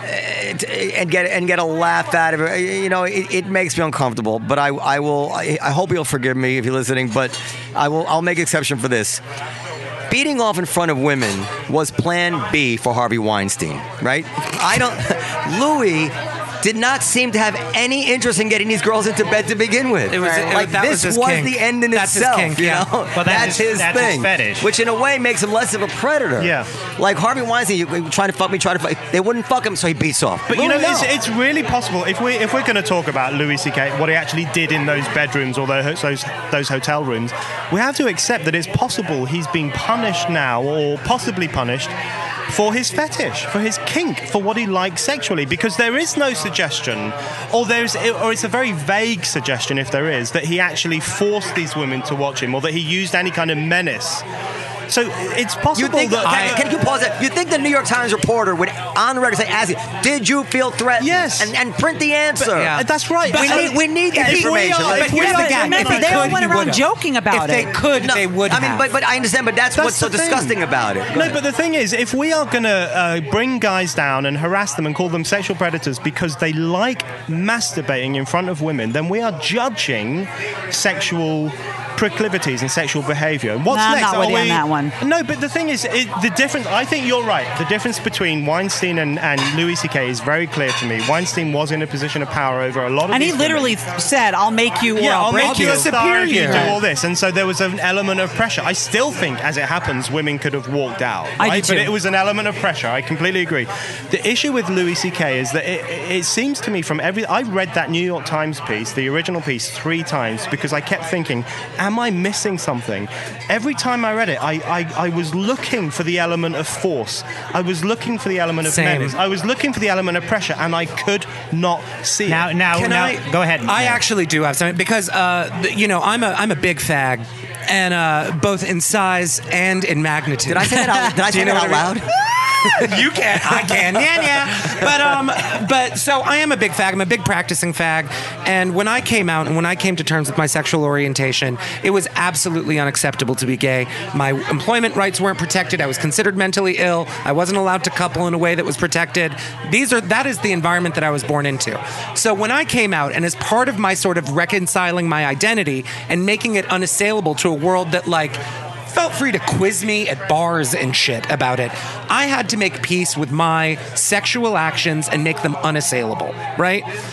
t- And get and get a laugh out of it, you know. It, it makes me uncomfortable, but I I will. I, I hope you'll forgive me if you're listening, but I will. I'll make exception for this. Beating off in front of women was Plan B for Harvey Weinstein, right? I don't. Louis did not seem to have any interest in getting these girls into bed to begin with. It was- it- like that this was was, his kink. the end in That's his itself. kink, you yeah. know, Well, that's his- that's his thing, fetish. which in a way makes him less of a predator. Yeah. Like Harvey Weinstein, you, you trying to fuck me, trying to fuck. They wouldn't fuck him, so he beats off. But you know, Louis, it's, no. it's really possible if we if we're going to talk about Louis C K, what he actually did in those bedrooms or those those, those hotel rooms, we have to accept that it's possible he's being punished now, or possibly punished, for his fetish, for his kink, for what he likes sexually, because there is no suggestion, or there's, or it's a very vague suggestion, if there is, that he actually forced these women to watch him, or that he used any kind of menace. So it's possible You think? that. Can, can you pause that? You think the New York Times reporter would, on the record, say, "Ask you, did you feel threatened?" Yes. and, and print the answer. Yeah. That's right. We But- need, we need that If he- information. but Like, here's we the don't- gag. Remember, If they they all could, went he around would've. joking about If they it. could, No, they would I mean, have. but, but I understand. But that's, That's what's so the thing. disgusting about it. Go No, ahead. but the thing is, if we are going to uh, bring guys down and harass them and call them sexual predators because they like masturbating in front of women, then we are judging sexual proclivities and sexual behavior. What's Nah, I'm next? not with Are you on we- that one. No, but the thing is, it, the difference. I think you're right. The difference between Weinstein and, and Louis C K is very clear to me. Weinstein was in a position of power over a lot of. And he these literally women. said, "I'll make you or Yeah, I'll, I'll break make you you." a star if you do superior. all this. And so there was an element of pressure. I still think, as it happens, women could have walked out. I do right? too. But it was an element of pressure. I completely agree. The issue with Louis C K is that it, it seems to me from every... I read that New York Times piece, the original piece, three times because I kept thinking, am I missing something? Every time I read it, I, I, I was looking for the element of force. I was looking for the element of Same. menace. I was looking for the element of pressure, and I could not see Now, it. now, Can now, I go ahead. I actually do have something because uh, th- you know I'm a I'm a big fag, and uh, both in size and in magnitude. Did I say that out, did I Do you say know that out what I mean? loud? You can, I can, yeah, yeah. But um, but so I am a big fag. I'm a big practicing fag, and when I came out and when I came to terms with my sexual orientation, it was absolutely unacceptable to be gay. My employment rights weren't protected. I was considered mentally ill. I wasn't allowed to couple in a way that was protected. These are that is the environment that I was born into. So when I came out, and as part of my sort of reconciling my identity and making it unassailable to a world that like felt free to quiz me at bars and shit about it, I had to make peace with my sexual actions and make them unassailable, right?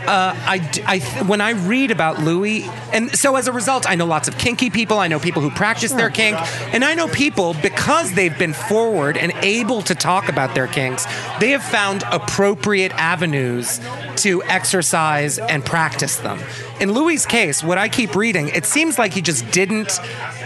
uh, I, d- I th- when I read about Louis, and so as a result, I know lots of kinky people. I know people who practice their kink, and I know people because they've been forward and able to talk about their kinks. They have found appropriate avenues to exercise and practice them. In Louis' case, what I keep reading, it seems like he just didn't.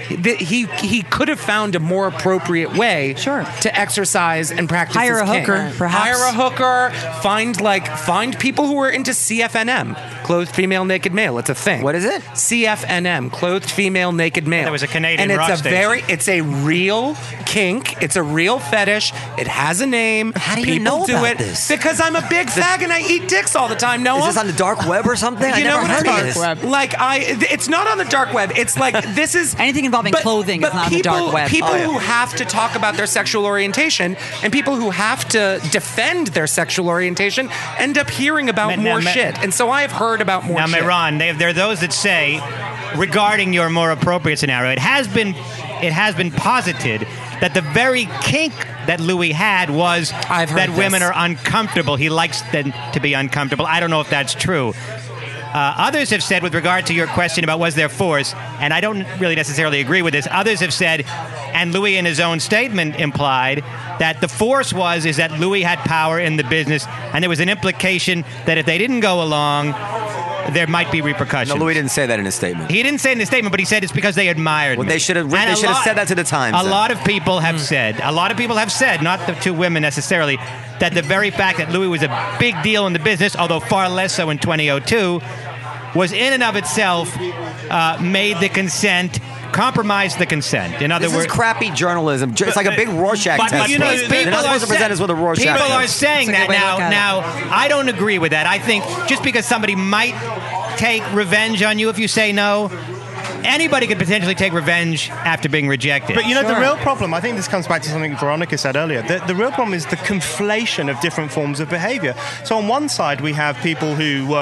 He he could have found a more appropriate way Sure. to exercise and practice Hire his a kink. hooker, perhaps. Hire a hooker. Find like find people who are into C F N M, clothed female naked male. It's a thing. What is it? C F N M, clothed female naked male. That was a Canadian and it's rock a station. very it's a real kink. It's a real fetish. It has a name. How do you people know do about it this? because I'm a big fag and I eat dicks all the time. Noah. Is this on the dark web or something? I You never know what heard it's of this. Web. Like I, it's not on the dark web. It's like this is Anything involving clothing is not on the people, dark web. People Oh, yeah. who have to talk about their sexual orientation and people who have to defend their sexual orientation end up hearing about Ma- now, more ma- shit. And so I have heard about more Now, shit. Mehran, they, there are those that say, regarding your more appropriate scenario, it has been it has been posited that the very kink that Louis had was I've heard that women this. are uncomfortable. He likes them to be uncomfortable. I don't know if that's true. Uh, others have said, with regard to your question about was there force, and I don't really necessarily agree with this, others have said, and Louis in his own statement implied, that the force was is that Louis had power in the business, and there was an implication that if they didn't go along, there might be repercussions. No, Louis didn't say that in his statement. He didn't say in the statement, but he said it's because they admired Well, me. they should have- And they a should have lot- said that to the Times, A then. lot of people have said, a lot of people have said, not the two women necessarily, that the very fact that Louis was a big deal in the business, although far less so in twenty oh two, was in and of itself uh, made the consent, compromised the consent. In other This words, is crappy journalism. It's like a big Rorschach but, test. you know, They're people not are supposed to present sa- us with a Rorschach People test. are saying That's a that good way to now. look at Now, I don't agree with that. I think just because somebody might take revenge on you if you say no, anybody could potentially take revenge after being rejected. But you know, the Sure. real problem, I think this comes back to something Veronica said earlier, the, the real problem is the conflation of different forms of behavior. So on one side, we have people who, uh,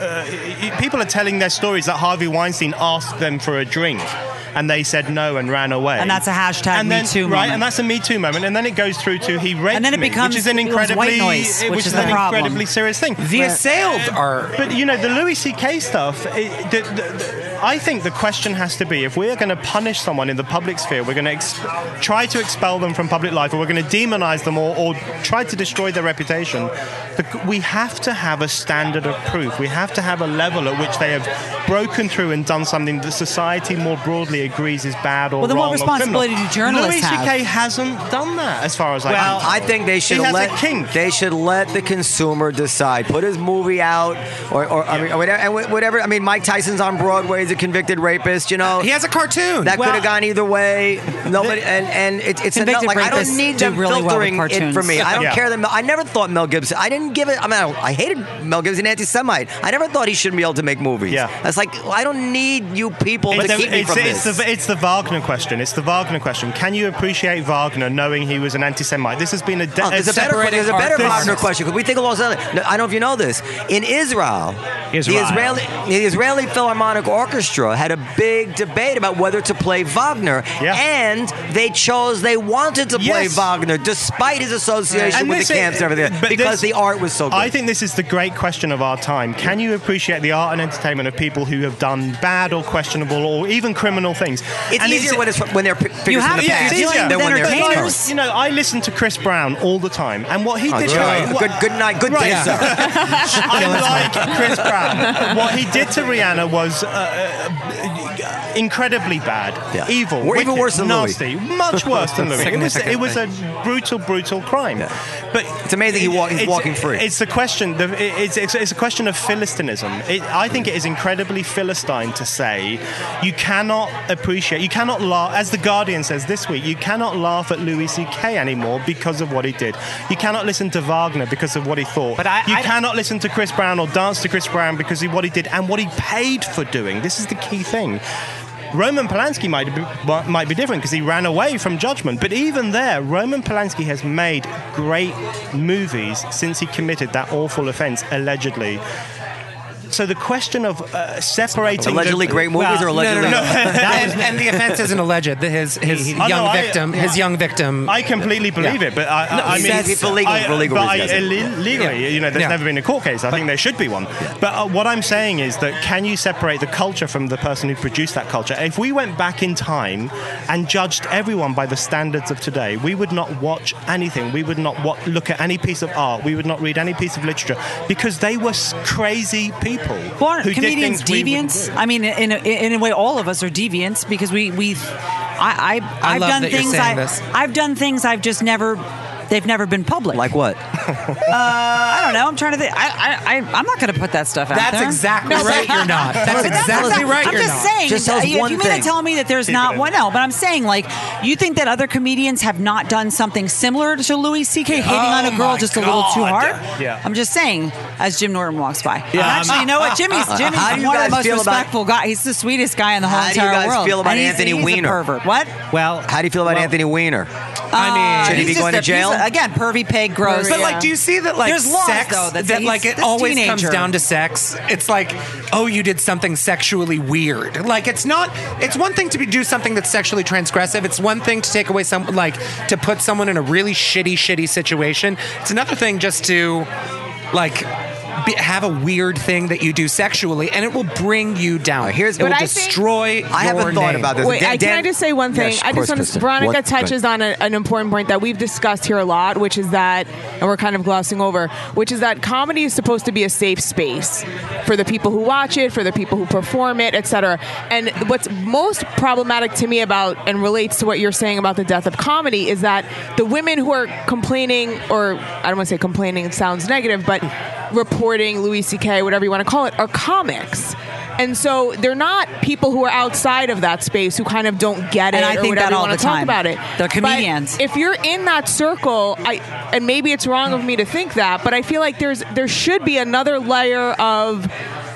uh, uh, people are telling their stories that Harvey Weinstein asked them for a drink, and they said no and ran away. And that's a hashtag and then, Me Too right, moment. and that's a Me Too moment. And then it goes through to he raped And then it me, becomes which is an it becomes incredibly, white noise, which which is is the an problem. incredibly serious thing. The assailed are. But you know, the Louis C K stuff, it, the, the, the, I think the question has to be, if we are going to punish someone in the public sphere, we're going to ex- try to expel them from public life, or we're going to demonize them, or, or try to destroy their reputation, the, we have to have a standard of proof. We have to have a level at which they have broken through and done something that society more broadly agrees is bad or Well, then what wrong or responsibility criminal. do journalists Louis have? C K hasn't done that, as far as I Well, can. I think they should He has let a kink. they should let the consumer decide. Put his movie out, or, or I mean, or whatever, and whatever. I mean, Mike Tyson's on Broadway. He's a convicted rapist. You know, He has a cartoon. that Well- could have gone either way. Nobody, and and it, it's enough. Convicted Like I rapists don't need do them really well with filtering it cartoons. for me. I don't Yeah. care that Mel, I never thought Mel Gibson. I didn't give it. I mean, I, I hated Mel Gibson, anti-Semite. I never thought he shouldn't be able to make movies. Yeah. That's like I don't need you people It's to the, keep me it's, from it's this. the it's the Wagner question. It's the Wagner question. Can you appreciate Wagner knowing he was an anti-Semite? This has been a. De- Oh, there's a better, separating there's a better art- Wagner question because we think of all those other. No, I don't know if you know this. In Israel, Israel. the Israeli the Israeli Philharmonic Orchestra had a big debate about whether to play Wagner, Yeah. and they chose they wanted to play Yes. Wagner despite his association And with this the is- camps and everything but because this- the art was so good. I think this is the great question of our time. Can you appreciate the art and entertainment of people who have done bad or questionable or even criminal things? it's And easier when it's when they're fi- figures have from the to. yeah, past it's Dealing easier. than with when they're entertainers. current. Like, you know, I listen to Chris Brown all the time, and what he Oh, did. good, to- what- good, good night, good day, Right. sir. I like Chris Brown. What he did to Rihanna was uh, uh, incredibly bad, Yeah. evil, Or even wicked, worse than Louis. nasty, much worse than Louis. It was, it was a brutal, brutal crime. Yeah. But It's amazing he walk- he's it's- walking free. It's the question. The, it's, it's, it's a question of Philistinism. It, I think it is incredibly Philistine to say you cannot appreciate, you cannot laugh, as The Guardian says this week, you cannot laugh at Louis C K anymore because of what he did. You cannot listen to Wagner because of what he thought. But I- you I- cannot listen to Chris Brown or dance to Chris Brown because of what he did and what he paid for doing. This is the key thing. Roman Polanski might be, might be different because he ran away from judgment. But even there, Roman Polanski has made great movies since he committed that awful offense, allegedly. so the question of uh, separating allegedly the, great movies well, or allegedly No, no, no. and, and the offense isn't alleged. His his Oh, young no, I- victim, his young victim. I completely believe Yeah. it, but I, I, I he mean, says for legal- I, for legal but I, reasons, yes. ille- legally, Yeah. you know, there's Yeah. never been a court case. I think there should be one. But uh, what I'm saying is that can you separate the culture from the person who produced that culture? If we went back in time and judged everyone by the standards of today, we would not watch anything. We would not wa- look at any piece of art. We would not read any piece of literature because they were s- crazy people. Well, aren't who did comedians things we wouldn't deviants? do. I mean, in a, in a way, all of us are deviants because we we. I, I I've love done that you're things. saying I, this. I've done things I've just never. They've never been public. Like what? Uh, I don't know. I'm trying to think. I, I, I I'm not going to put that stuff out That's there. exactly No, right. You're not. That's But exactly that's- right. I'm You're just not. saying. Just tell us if one you mean thing. to tell me that there's Keep not it one, no. But I'm saying, like, you think that other comedians have not done something similar to Louis C K hitting on a Oh girl my just a little too God. hard? Yeah. I'm just saying. As Jim Norton walks by. Yeah. And actually, you know what? Jimmy's Jimmy's How do you one of guys the most feel about- respectful guy. He's the sweetest guy in the whole How do you entire guys world. feel about And he's- Anthony he's a Weiner? pervert. What? Well, How do you feel about well, Anthony Weiner? I mean, Should he He's be just going to a- he's jail? a- again, pervy, pig, gross. But like, do you see that like There's laws, sex though, that that say like he's it this always teenager. comes down to sex? It's like, oh, you did something sexually weird. Like it's not. It's one thing to be, do something that's sexually transgressive. It's one thing to take away some like to put someone in a really shitty, shitty situation. It's another thing just to like. Be, have a weird thing that you do sexually, and it will bring you down. All right, here's- it will But I think- destroy. I haven't your thought name. about this. Wait, Dan- I, can I Dan- just say one thing? Yes, of I course, just want Kristen. to. Veronica What- touches on a, an important point that we've discussed here a lot, which is that, and we're kind of glossing over, which is that comedy is supposed to be a safe space for the people who watch it, for the people who perform it, et cetera. And what's most problematic to me about and relates to what you're saying about the death of comedy is that the women who are complaining, or I don't want to say complaining, it sounds negative, but reporting Louis C K, whatever you want to call it, are comics. And so they're not people who are outside of that space who kind of don't get it And I or think whatever that you all want the to talk time. about it. They're comedians. But if you're in that circle, I and maybe it's wrong of me to think that, but I feel like there's there should be another layer of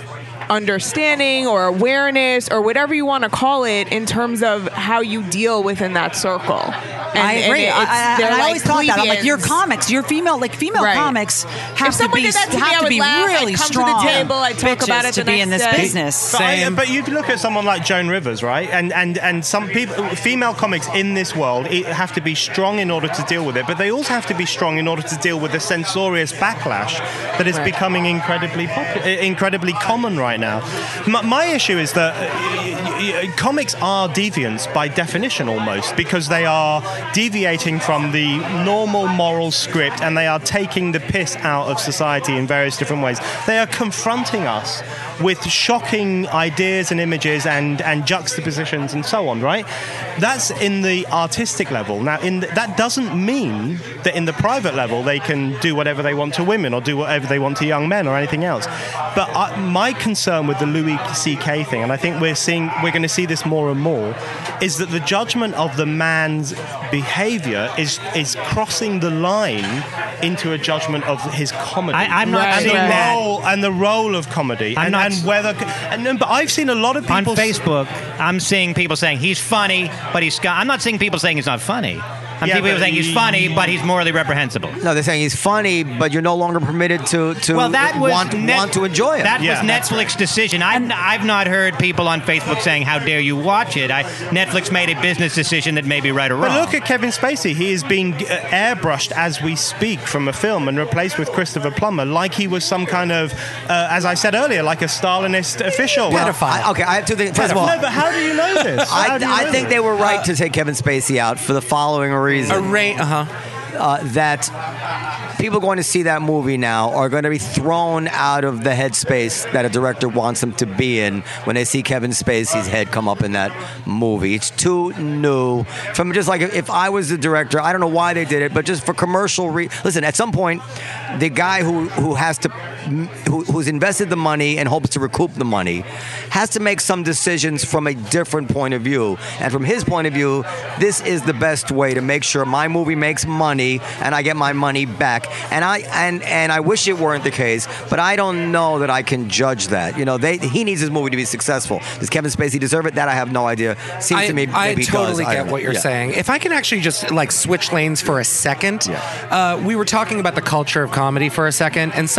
understanding or awareness or whatever you want to call it in terms of how you deal within that circle. And, I agree. And I, it's- I, they're and I like always thought that. I'm like, you're plebeians. comics. You're female. Like female Right. comics have If to someone be did that to me, have I to would be laugh. I'd really come to the strong. table, I'd talk about bitches it to the be in next this day. business. But, I, Same. but you look at someone like Joan Rivers, right? And and and some people, female comics in this world, it have to be strong in order to deal with it. But they also have to be strong in order to deal with the censorious backlash that is becoming incredibly popu- incredibly common right now. My, my issue is that uh, y- y- comics are deviants by definition, almost, because they are deviating from the normal moral script and they are taking the piss out of society in various different ways. They are confronting us with shocking ideas and images and, and juxtapositions and so on, right? That's in the artistic level. Now, in the, that doesn't mean that in the private level they can do whatever they want to women or do whatever they want to young men or anything else. But I, my concern with the Louis C K thing, and I think we're seeing we're going to see this more and more, is that the judgment of the man's behavior is is crossing the line into a judgment of his comedy. I- I'm not and saying the that. role and the role of comedy, I'm and, not and s- whether. And then, but I've seen a lot of on people Facebook, I'm seeing people saying he's funny, but he's. I'm not seeing people saying he's not funny. I'm Yeah, seeing people but saying he's he- funny, but he's morally reprehensible. No, they're saying he's funny, but you're no longer permitted to to Well, that was want, Net- want to enjoy it. That Yeah, was that's Netflix's decision. I've, I've not heard people on Facebook saying, "How dare you watch it?" I, Netflix made a business decision that may be right or wrong. But look at Kevin Spacey. He is being uh, airbrushed as we speak from a film and replaced with Christopher Plummer, like he was some kind of, uh, as I said earlier, like a Stalinist official. Well, I- okay, I have two things. First of all, no, but how do you know this? How I, do you I know think this? they were right to take Kevin Spacey out for the following reason. A ra- uh-huh. uh, that people going to see that movie now are going to be thrown out of the headspace that a director wants them to be in when they see Kevin Spacey's head come up in that movie. It's too new. From just like if I was the director, I don't know why they did it, but just for commercial re- listen, at some point, the guy who who has to who, who's invested the money and hopes to recoup the money has to make some decisions from a different point of view. And from his point of view, this is the best way to make sure my movie makes money and I get my money back. And I and and I wish it weren't the case, but I don't know that I can judge that. You know, they he needs his movie to be successful. Does Kevin Spacey deserve it? That I have no idea. Seems I, to me I maybe he totally does. I get don't what know. you're Yeah. saying. If I can actually just like switch lanes for a second, Yeah. uh, we were talking about the culture of comedy for a second, and something that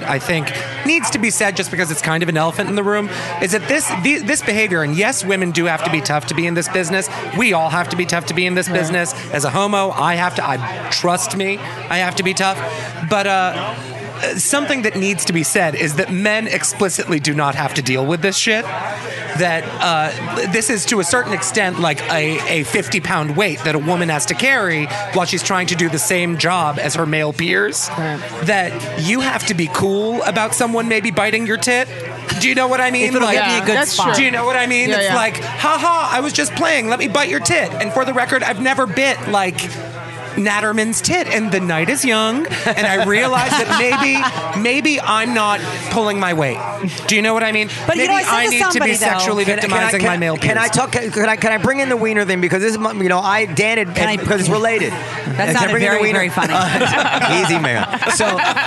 that I think needs to be said just because it's kind of an elephant in the room is that this the, this behavior, and yes, women do have to be tough to be in this business. We all have to be tough to be in this business. As a homo, I have to, I trust me, I have to be tough. But uh, something that needs to be said is that men explicitly do not have to deal with this shit. That uh, this is to a certain extent like a, a fifty pound weight that a woman has to carry while she's trying to do the same job as her male peers. Right. That you have to be cool about someone maybe biting your tit. Do you know what I mean? If it'll like, give you a good that's spot. true. Do you know what I mean? Yeah, it's yeah. like, haha, I was just playing. Let me bite your tit. And for the record, I've never bit like Natterman's tit, and the night is young, and I realize that maybe maybe I'm not pulling my weight. Do you know what I mean? But you maybe know, I said I to need to be somebody, though- sexually Can I- can I- victimizing can my I- male peers. Can I talk? Can I? Can I bring in the wiener thing because this is my, you know I Dan it Can I- because it's related. That Can I sounded bring in the very, wiener? very funny. Easy man. So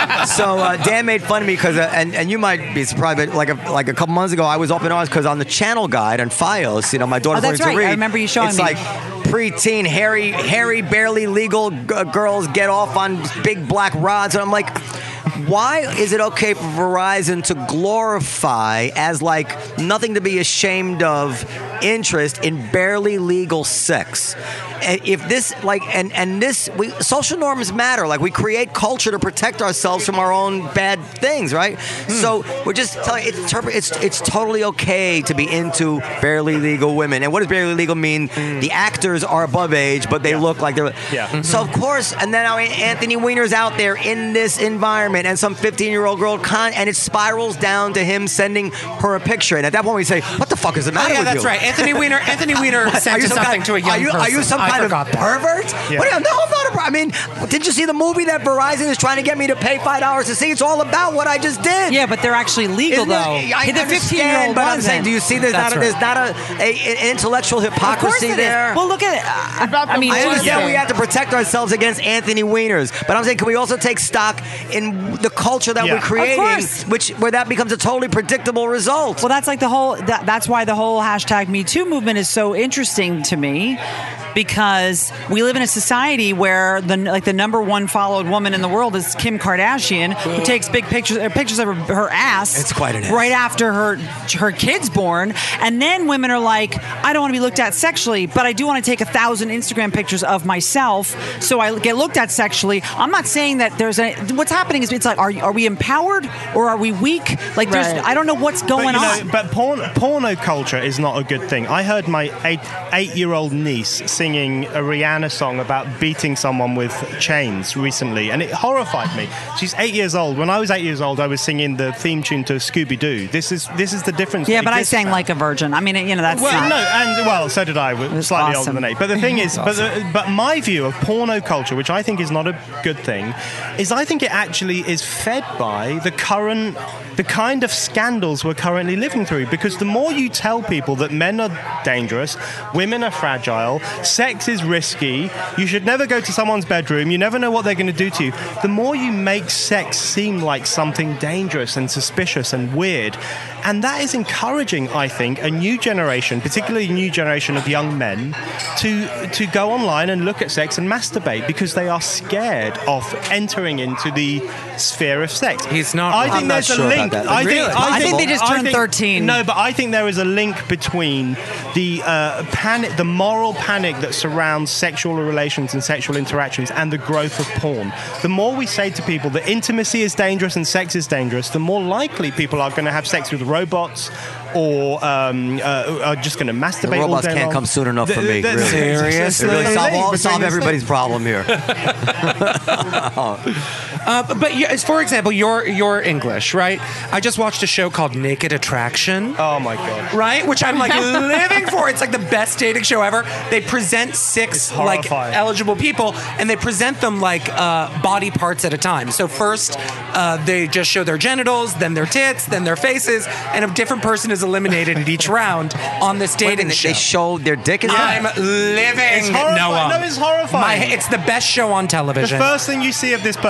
so uh, Dan made fun of me because uh, and and you might be surprised, but like a like a couple months ago I was up in arms because on the channel guide on Fios, you know my daughter's Oh, that's learning to right. read. I remember you showing it's me. like preteen hairy hairy barely legal g- girls get off on big black rods, and I'm like. Why is it okay for Verizon to glorify as like nothing to be ashamed of interest in barely legal sex? And if this like and and this we social norms matter. Like we create culture to protect ourselves from our own bad things, right? Hmm. So we're just telling it's it's it's totally okay to be into barely legal women. And what does barely legal mean? The actors are above age, but they Yeah. look like they're Yeah. So of course, and then I mean, Anthony Weiner's out there in this environment, and some fifteen-year-old girl, con- and it spirals down to him sending her a picture. And at that point, we say, "What the fuck is the Oh, matter yeah, with that's you?" right. Anthony Weiner. Anthony Weiner What, sent are you some something kind- to a young are you, person. Are you some I kind of forgot that. pervert? Yeah. What do you, no, I'm not a. I mean, didn't you see the movie that Verizon is trying to get me to pay five dollars to see? It's all about what I just did. Yeah, but they're actually legal, Isn't though. it? I the understand, fifteen-year-old but I'm wasn't. saying, do you see there's That's not a, right. there's not a, a, an intellectual Of course hypocrisy it is. there? Well, look at uh, About I the mean, I voice understand thing. we have to protect ourselves against Anthony Wieners, but I'm saying, can we also take stock in the culture that Yeah. we're creating, Of course. which where that becomes a totally predictable result? Well, that's like the whole. That, that's why the whole hashtag Me Too movement is so interesting to me, because we live in a society where the like the number one followed woman in the world is Kim Kardashian, who takes big pictures uh, pictures of her, her ass. It's quite an ass. Right after her her kid's born, and then women are like, I don't want to be looked at sexually, but I do want to take a thousand Instagram pictures of myself, so I get looked at sexually. I'm not saying that there's a. What's happening is it's like, are are we empowered or are we weak? Like, there's Right. I don't know what's But, going you know, on. but porn, porno culture is not a good thing. I heard my eight, eight-year-old niece singing a Rihanna song about beating someone with chains recently, and it horrified me. She's eight years old. When I was eight years old, I was singing the theme tune to Scooby-Doo. This is this is the difference. Yeah, that but I exists sang now. like a virgin. I mean, you know, that's Well, not. no, and well, so did I. We're was slightly awesome. older than eight. But the thing is, but the, but my view of porno culture, which I think is not a good thing, is I think it actually is fed by the current, the kind of scandals we're currently living through. Because the more you tell people that men are dangerous, women are fragile, sex is risky, you should never go to someone's bedroom, you never know what they're going to do to you, the more you make sex seem like something dangerous and suspicious and weird. And that is encouraging, I think, a new generation, particularly a new generation of young men, to to go online and look at sex and masturbate because they are scared of entering into the sphere of sex. He's not I wrong. think I'm not there's sure a about link. that. I Really? think, I think they just I turned think- thirteen. No, but I think there is a link between the uh, panic, the moral panic that surrounds sexual relations and sexual interactions, and the growth of porn. The more we say to people that intimacy is dangerous and sex is dangerous, the more likely people are going to have sex with robots or um, uh, are just going to masturbate. The robots all day can't long. come soon enough for The- me. the- Really. Seriously? It really solve, all, Between solve the- everybody's problem here. Uh, but you, as for example, you're you're English, right? I just watched a show called Naked Attraction. Oh my god! Right, which I'm like living for. It's like the best dating show ever. They present six It's like horrifying. eligible people, and they present them like uh, body parts at a time. So first, uh, they just show their genitals, then their tits, then their faces, and a different person is eliminated in each round on this Wait a dating minute, show. they show their dick in I'm living, It's horrifying. Noah. No, it's horrifying. My, it's the best show on The television. first thing you see of this person is their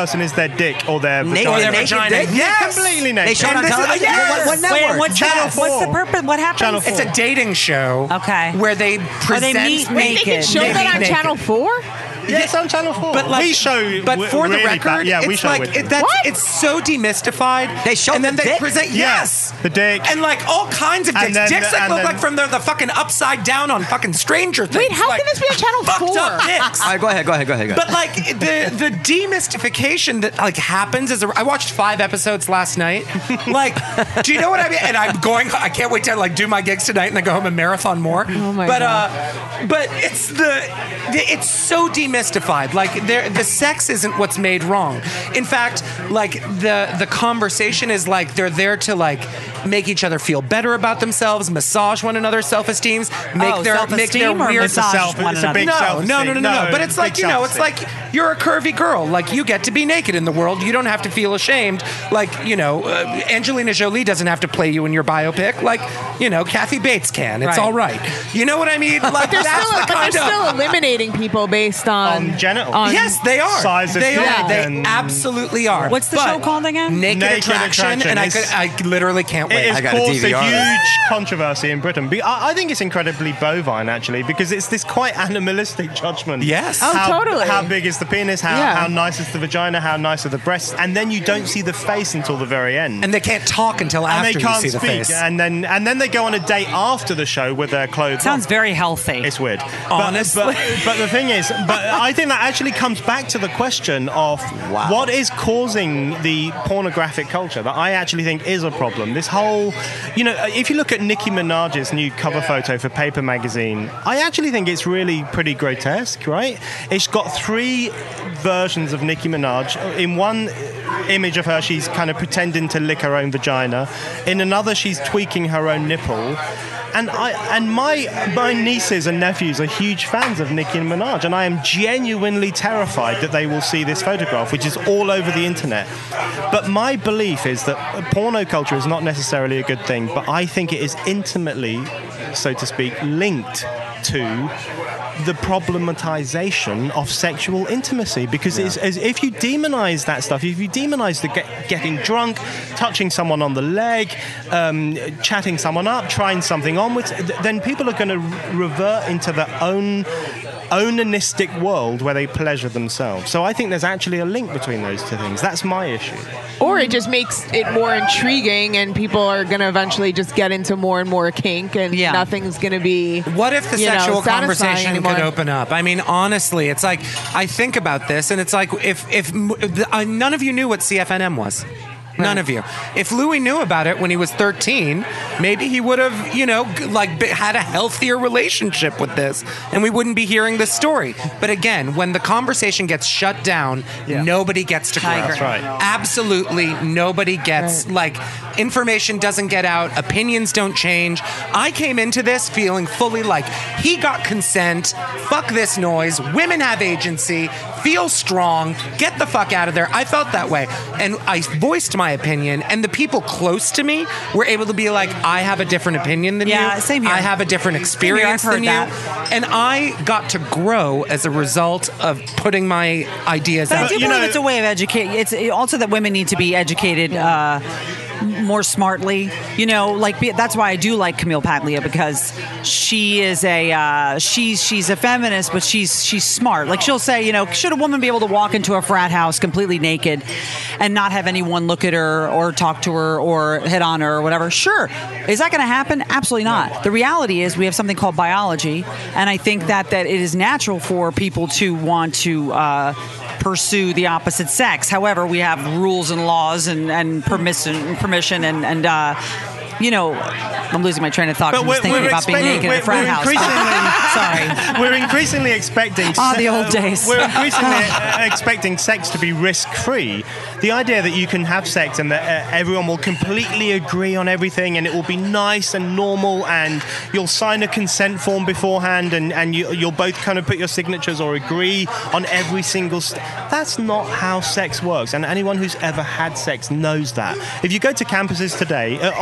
their dick or their Naked, vagina. naked vagina. dick? Yes! Completely naked. They showed And on this is- television? yes! What, what network? Wait, what's Channel that? What's the four. purpose? What happens? Channel four. It's a dating show. Okay. Where they Oh, present. they meet Wait, they can naked. show Naked, that on naked. Channel four? Yeah, it's on Channel four. But like, we show, but w- for the really record, bad- yeah, we it's show like with it, them. that's What? it's so demystified. They show and then the they dick? present Yes, yes, the dick. and like all kinds of And dicks. then- dicks that and look then- like from the, the fucking upside down on fucking Stranger Things. Wait, how like, can this be on Channel fucked four? up dicks. All right, go ahead, go ahead, go ahead. Go ahead. But like the the demystification that like happens as a, I watched five episodes last night. Like, do you know what I mean? And I'm going. I can't wait to like do my gigs tonight and then go home and marathon more. Oh my but God. uh, but it's the, the it's so demystified. Like there, the sex isn't what's made wrong. In fact, like the the conversation is like they're there to like make each other feel better about themselves, massage one another's self-esteems, make Oh, their make self-esteem their or weird massage self- one it's a another? big no, self-esteem. no, no, no, no, No, But it's like, big you know, it's like self-esteem. you're a curvy girl. Like, you get to be naked in the world. You don't have to feel ashamed. Like, you know, uh, Angelina Jolie doesn't have to play you in your biopic. Like, you know, Kathy Bates can. It's Right. all right. You know what I mean? Like, They're that's still, the but they're kind of... still eliminating people based on, On genital. on- Yes, they are. Size of they dick are. They and- absolutely are. What's the But show called again? Naked, Naked Attraction, Attraction. and I It's- could, I literally can't wait. It has I got a caused D V R. a huge controversy in Britain. Be- I I think it's incredibly bovine, actually, because it's this quite animalistic judgment. Yes. Oh, how, totally. How big is the penis? How, Yeah. how nice is the vagina? How nice are the breasts? And then you don't see the face until the very end. And they can't talk until And after they can't you see speak. the face. And then and then they go on a date after the show with their clothes Sounds on. very healthy. It's weird. Honestly. But, but, but the thing is, but I think that actually comes back to the question of Wow. what is causing the pornographic culture that I actually think is a problem. This whole, you know, if you look at Nicki Minaj's new cover photo for Paper Magazine, I actually think it's really pretty grotesque, right? It's got three versions of Nicki Minaj. In one image of her, she's kind of pretending to lick her own vagina. In another, she's tweaking her own nipple. And I and my my nieces and nephews are huge fans of Nicki Minaj, and I am genuinely terrified that they will see this photograph, which is all over the internet. But my belief is that porno culture is not necessarily a good thing, but I think it is intimately, so to speak, linked to the problematization of sexual intimacy, because it's as if you demonize that stuff, if you demonize the get, getting drunk, touching someone on the leg, um, chatting someone up, trying something on with, th- then people are going to revert into their own onanistic world where they pleasure themselves. So I think there's actually a link between those two things. That's my issue. Or it just makes it more intriguing, and people are going to eventually just get into more and more kink, and Yeah. nothing's going to be. What if the you know, sexual satisfying conversation anymore? could open up? I mean, honestly, it's like I think about this, and it's like if if m- the- uh, none of you knew what C F N M was. None of you. If Louis knew about it when he was thirteen, maybe he would have, you know, g- like b- had a healthier relationship with this, and we wouldn't be hearing this story. But again, when the conversation gets shut down, Yeah. nobody gets to grow. I agree. That's right. Absolutely nobody gets, Right. like, information doesn't get out, opinions don't change. I came into this feeling fully like, he got consent, fuck this noise, women have agency, feel strong, get the fuck out of there. I felt that way. And I voiced my opinion, and the people close to me were able to be like, I have a different opinion than Yeah, you. same here. I have a different experience I've heard than you. that. And I got to grow as a result of putting my ideas But I out. do you believe know- it's a way of educating. It's also that women need to be educated uh, more smartly. You know, like be, that's why I do like Camille Paglia, because she is a uh, she's she's a feminist, but she's she's smart. Like she'll say, you know, should a woman be able to walk into a frat house completely naked and not have anyone look at her or talk to her or hit on her or whatever? Sure. Is that going to happen? Absolutely not. The reality is we have something called biology, and I think that that it is natural for people to want to uh, pursue the opposite sex. However, we have rules and laws and, and permission, permission and, and uh, you know, I'm losing my train of thought. 'cause I'm just thinking about being expecting- naked in a frat we're house. increasingly- Sorry. We're increasingly expecting. Ah, se- the old days. We're increasingly uh, expecting sex to be risk-free. The idea that you can have sex and that uh, everyone will completely agree on everything, and it will be nice and normal, and you'll sign a consent form beforehand, and and you, you'll both kind of put your signatures or agree on every single. St- That's not how sex works, and anyone who's ever had sex knows that. If you go to campuses today, uh, on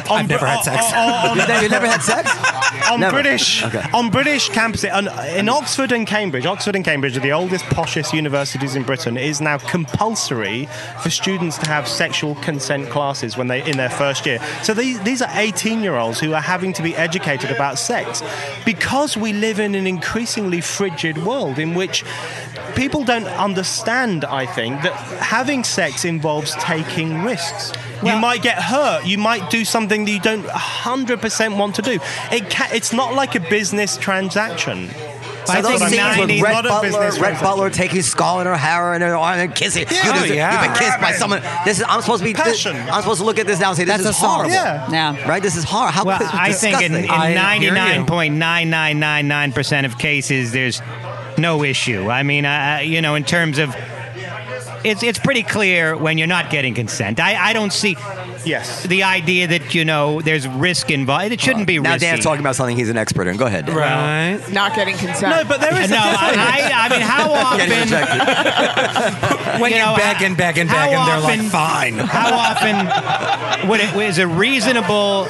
On I've never Br- had sex. on- on- You've never, you've never had sex? on Never. British Okay. on British campuses and in Oxford and Cambridge, Oxford and Cambridge are the oldest, poshest universities in Britain. It is now compulsory for students to have sexual consent classes when they in their first year. So these these are eighteen-year-olds who are having to be educated about sex because we live in an increasingly frigid world in which people don't understand, I think, that having sex involves taking risks. You might get hurt. You might do something that you don't one hundred percent want to do. It ca- it's not like a business transaction. So I those think scenes with ninety Rhett not a Butler, business Rhett transaction. Butler taking Scarlett O'Hara and her arm and kissing. You, Oh, deserve- yeah. You've been kissed by someone. This is. I'm supposed to be. Passion. I'm supposed to look at this now and say this That's is a song. horrible. Yeah. Yeah. Right. This is horrible. How Well, this is I think in, disgusting. in I hear you. ninety-nine point nine nine nine nine percent of cases, there's no issue. I mean, uh, you know, in terms of, it's it's pretty clear when you're not getting consent. I, I don't see Yes. the idea that, you know, there's risk involved. It shouldn't be now risky. Dan's talking about something he's an expert in. Go ahead. Dan. Right. Not getting consent. No, but there is No, a difference. I, I mean, how Getting often? rejected. When You you, know, beg and beg and how beg, and they're often- like, fine. How often would it, is a reasonable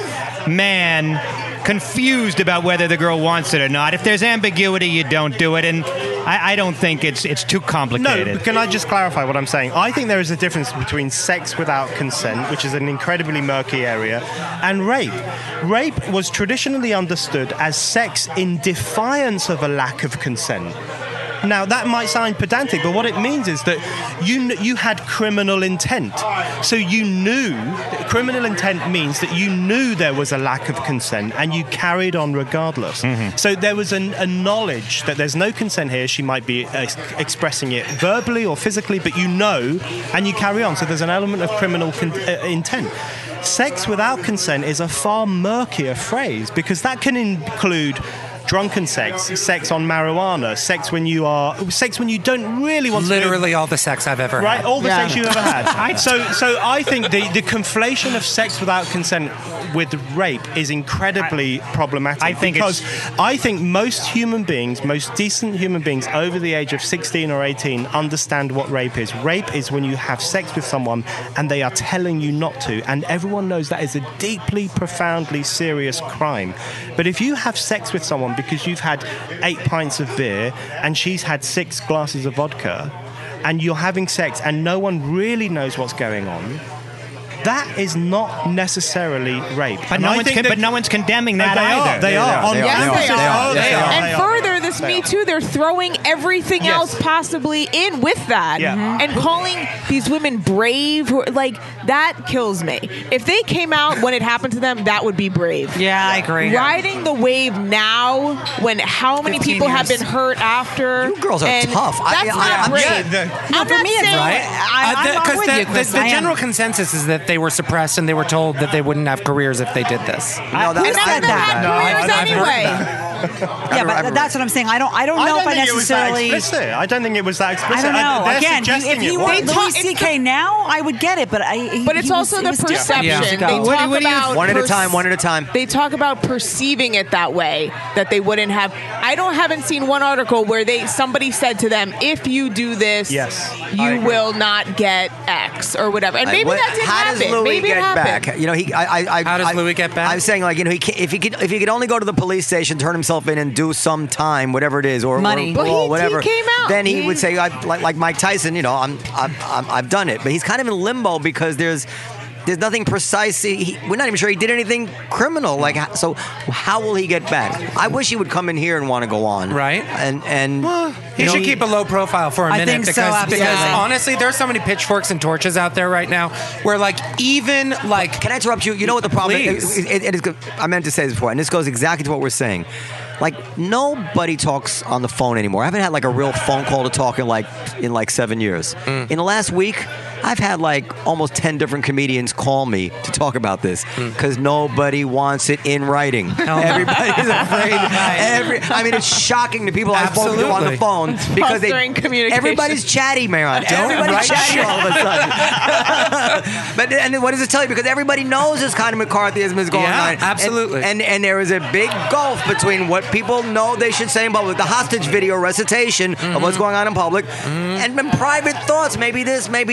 man confused about whether the girl wants it or not? If there's ambiguity, you don't do it, and I, I don't think it's it's too No, complicated. can I just clarify what I'm saying? I think there is a difference between sex without consent, which is an incredibly murky area, and rape. Rape was traditionally understood as sex in defiance of a lack of consent. Now, that might sound pedantic, but what it means is that you kn- you had criminal intent. So you knew, criminal intent means that you knew there was a lack of consent and you carried on regardless. So there was an, a knowledge that there's no consent here. She might be ex- expressing it verbally or physically, but you know, and you carry on. So there's an element of criminal con- uh, intent. Sex without consent is a far murkier phrase because that can include drunken sex, sex on marijuana, sex when you are, sex when you don't really want to. Literally all the sex I've ever Right, had. all the Yeah. sex you've ever had. so, so I think the, the conflation of sex without consent with rape is incredibly problematic. I think because it's- I think most human beings, most decent human beings over the age of sixteen or eighteen, understand what rape is. Rape is when you have sex with someone and they are telling you not to, and everyone knows that is a deeply, profoundly serious crime. But if you have sex with someone because you've had eight pints of beer and she's had six glasses of vodka, and you're having sex and no one really knows what's going on, that is not necessarily rape. But And no I one's think con- that- but no one's condemning that they either. Are, they Yeah, are. they On are. Yes, campus, they are. oh, they are. And They are. further, this They Me are. Too, they're throwing everything Yes. else possibly in with that. Yeah. Mhm. And calling these women brave, who- like, that kills me. If they came out when it happened to them, that would be brave. Yeah, I agree. Riding the wave now, when how many fifteen people have years. been hurt after? You girls are and tough. I- That's I- not I'm- brave. yeah, the- No, I'm for not me it's saying- right. I, I'm, I'm Because with the, you, the, Chris. the I am. general consensus is that they were suppressed and they were told that they wouldn't have careers if they did this. No, that- Who never I- had that. No, careers I've- I've heard anyway. Yeah, I've- but I've- that's what I'm saying. I don't. I don't I know don't if I think it was that necessarily. explicit. I don't think it was that I explicit. don't know. They're Again, he- suggesting if he it were was. They Louis talk- C K now, I would get it. But I. He, But it's he was- also it the was different perception. years They ago. talk What do- what do you- about One at a pers- time, one at a time. They talk about perceiving it that way, that they wouldn't have. I don't haven't seen one article where they somebody said to them, "If you do this, Yes, I you agree. will not get X or whatever." And maybe What- that didn't how happen. does Louis maybe get it happened. back? You know, he. I, I, I, How does I- Louis get back? I'm saying, like, you know, he can, if he could, if he could only go to the police station, turn himself in, and do some time, whatever it is, or Money. or Well, he- parole, he whatever. came out. Then he He- would say, I, like, like Mike Tyson, you know, I'm, I'm, I'm, I've done it, but he's kind of in limbo because there's. There's nothing precise. He, we're not even sure he did anything criminal. Like, how- so how will he get back? I wish he would come in here and want to go on. Right. And and He you know, should keep a low profile for a I minute think so, because absolutely. because honestly, there's so many pitchforks and torches out there right now where like even like Can I interrupt you? You know what the problem is? Please. It, it, it is good. I meant to say this before, and this goes exactly to what we're saying. Like, nobody talks on the phone anymore. I haven't had like a real phone call to talk in like in like seven years. Mm. In the last week, I've had like almost ten different comedians call me to talk about this Mm. because nobody wants it in writing. no. Everybody's afraid. Every, I mean, it's shocking to people I've spoken to on the Absolutely. phone because they, Fostering communication. everybody's chatty, man. Don't Everybody's write chatty shit. all of a sudden. But and then what does it tell you? Because everybody knows this kind of McCarthyism is going Yeah, on. And- absolutely. And, and there is a big gulf between what people know they should say in public, the hostage video recitation Mm-hmm. of what's going on in public, and, and private thoughts. Maybe this, maybe that. I'm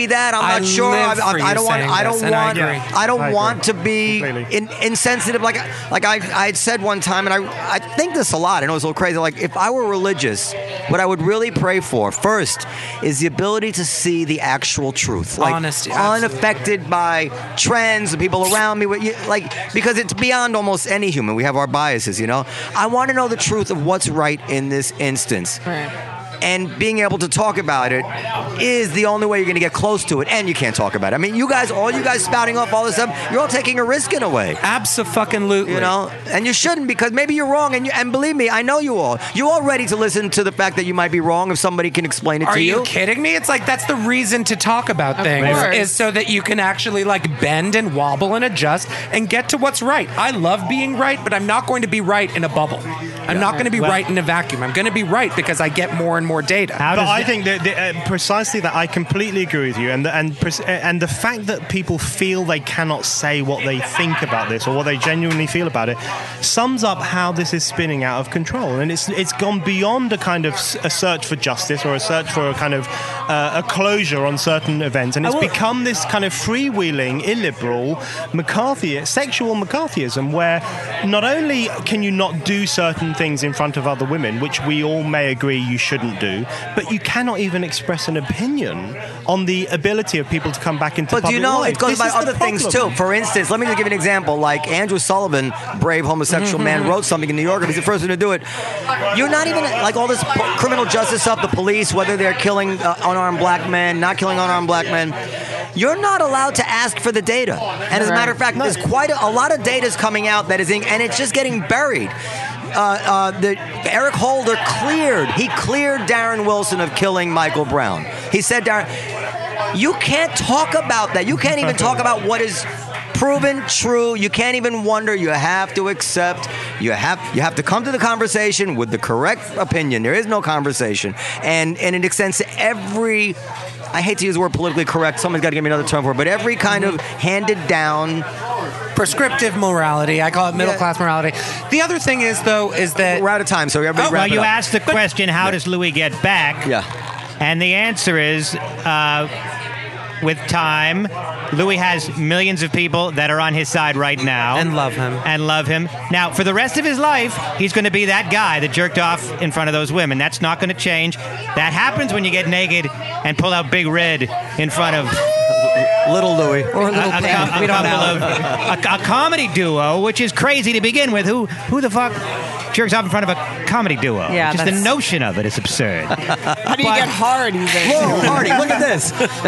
I'm not I sure. live I, for I, I you don't want. saying I don't this, and I want. agree. I don't I agree. want to be Completely. in, insensitive. Like, like I, I had said one time, and I, I think this a lot. I know it's a little crazy. Like, if I were religious, what I would really pray for first is the ability to see the actual truth, like Honesty, absolutely. unaffected by trends, the people around me. Like, because it's beyond almost any human. We have our biases, you know. I want to know the truth of what's right in this instance. Right. And being able to talk about it is the only way you're going to get close to it. And you can't talk about it. I mean, you guys, all you guys spouting off all this stuff, you're all taking a risk in a way. Abso-fucking-lutely. You know, and you shouldn't, because maybe you're wrong. And you, and believe me, I know you all. You're all ready to listen to the fact that you might be wrong if somebody can explain it Are to you you. kidding me? It's like that's the reason to talk about Of things course. is so that you can actually like bend and wobble and adjust and get to what's right. I love being right, but I'm not going to be right in a bubble. I'm not going to be Well- right in a vacuum. I'm going to be right because I get more and more data. How But does I that- think that the, uh, precisely that I completely agree with you, and the, and pres- and the fact that people feel they cannot say what they think about this or what they genuinely feel about it sums up how this is spinning out of control, and it's it's gone beyond a kind of s- a search for justice or a search for a kind of uh, a closure on certain events, and it's become this kind of freewheeling, illiberal McCarthy, sexual McCarthyism, where not only can you not do certain things in front of other women, which we all may agree you shouldn't do, but you cannot even express an opinion on the ability of people to come back into But do public you know, life. it goes This by is the other things too. problem. For instance, let me just give you an example. Like Andrew Sullivan, brave homosexual man, wrote something in New Yorker. He's the first one to do it. You're not even, like all this po- criminal justice stuff, the police, whether they're killing uh, unarmed black men, not killing unarmed black men, you're not allowed to ask for the data. And as a matter of fact, there's quite a, a lot of data is coming out that is, in, and it's just getting buried. Uh, uh, the, Eric Holder cleared, he cleared Darren Wilson of killing Michael Brown. He said, Darren, you can't talk about that. You can't even talk about what is proven true. You can't even wonder. You have to accept. You have you have to come to the conversation with the correct opinion. There is no conversation. And, and it extends to every, I hate to use the word politically correct. Someone's got to give me another term for it. But every kind of handed down. Prescriptive morality. I call it middle class morality. The other thing is, though, is that We're out of time, so everybody Oh, wrap Well, it you up. asked the question, how does Louis get back? Yeah. And the answer is, uh, with time, Louis has millions of people that are on his side right now. And love him. And love him. Now, for the rest of his life, he's going to be that guy that jerked off in front of those women. That's not going to change. That happens when you get naked and pull out Big Red in front of Little Louis. Or a little a, a, pig. co- a We don't couple know. of a, a comedy duo, which is crazy to begin with. Who who the fuck jerks off in front of a comedy duo? Yeah, Just the that's- notion of it is absurd. How do you But- get hard even? Whoa, Hardy, look at this.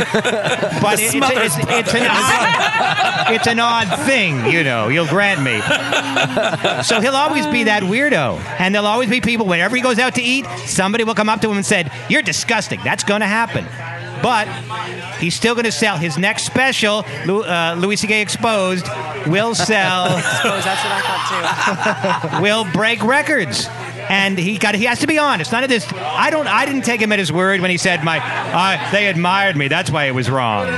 But it, it's, it's, it's, an odd, it's an odd thing, you know, you'll grant me. So he'll always be that weirdo. And there'll always be people, whenever he goes out to eat, somebody will come up to him and said, "You're disgusting." That's going to happen. But he's still going to sell his next special, Lou- uh, Louis C K Exposed, will sell, Suppose that's what I thought too. will break records. And he got he has to be honest. None of this. I don't. I didn't take him at his word when he said my. Uh, they admired me. That's why it was wrong.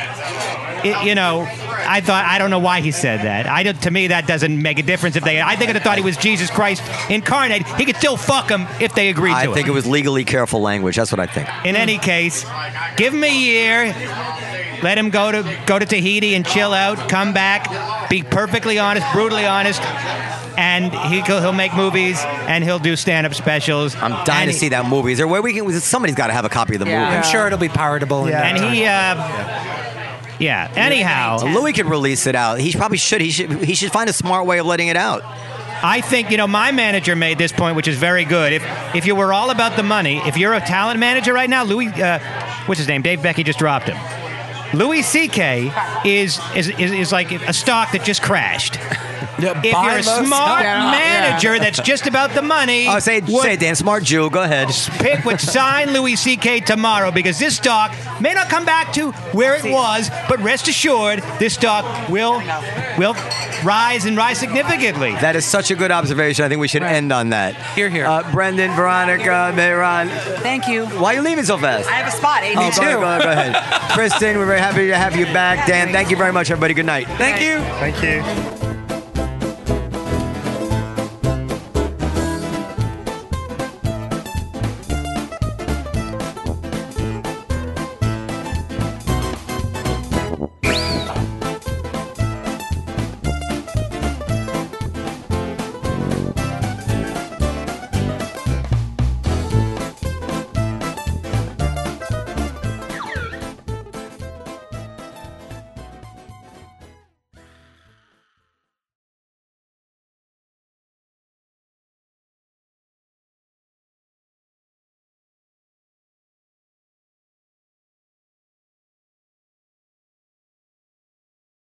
It, you know, I thought I don't know why he said that. I don't- to me that doesn't make a difference if they. I think I'd have thought he was Jesus Christ incarnate. He could still fuck him if they agreed I to think it. it was legally careful language. That's what I think. In any case, give him a year. Let him go to go to Tahiti and chill out. Come back. Be perfectly honest, brutally honest. And he, he'll make movies and he'll do stand-up specials. I'm dying and to he- see that movie. Is there a way we can? Somebody's got to have a copy of the Yeah. movie. I'm sure it'll be palatable. Yeah. And he, uh, yeah. Anyhow, Louis could release it out. He probably should. He should. He should find a smart way of letting it out. I think, you know, my manager made this point, which is very good. If if you were all about the money, if you're a talent manager right now, Louis, uh, what's his name? Dave Becky just dropped him. Louis C K is is, is is like a stock that just crashed. If buy you're a low, smart sell- manager that's just about the money, Oh, say it, would say it, Dan. Smart Jew. Go ahead. pick would sign Louis C K tomorrow because this stock may not come back to where it was, but rest assured, this stock will will rise and rise significantly. That is such a good observation. I think we should end on that. Here, here. Uh, Brendan, Veronica, Mehran. Thank you. Why are you leaving so fast? I have a spot. Oh, eighty-two. go, go, go ahead. Kristen, we're very happy to have you back. Dan, thank you very much, everybody. Good night. Thank you. Thank you.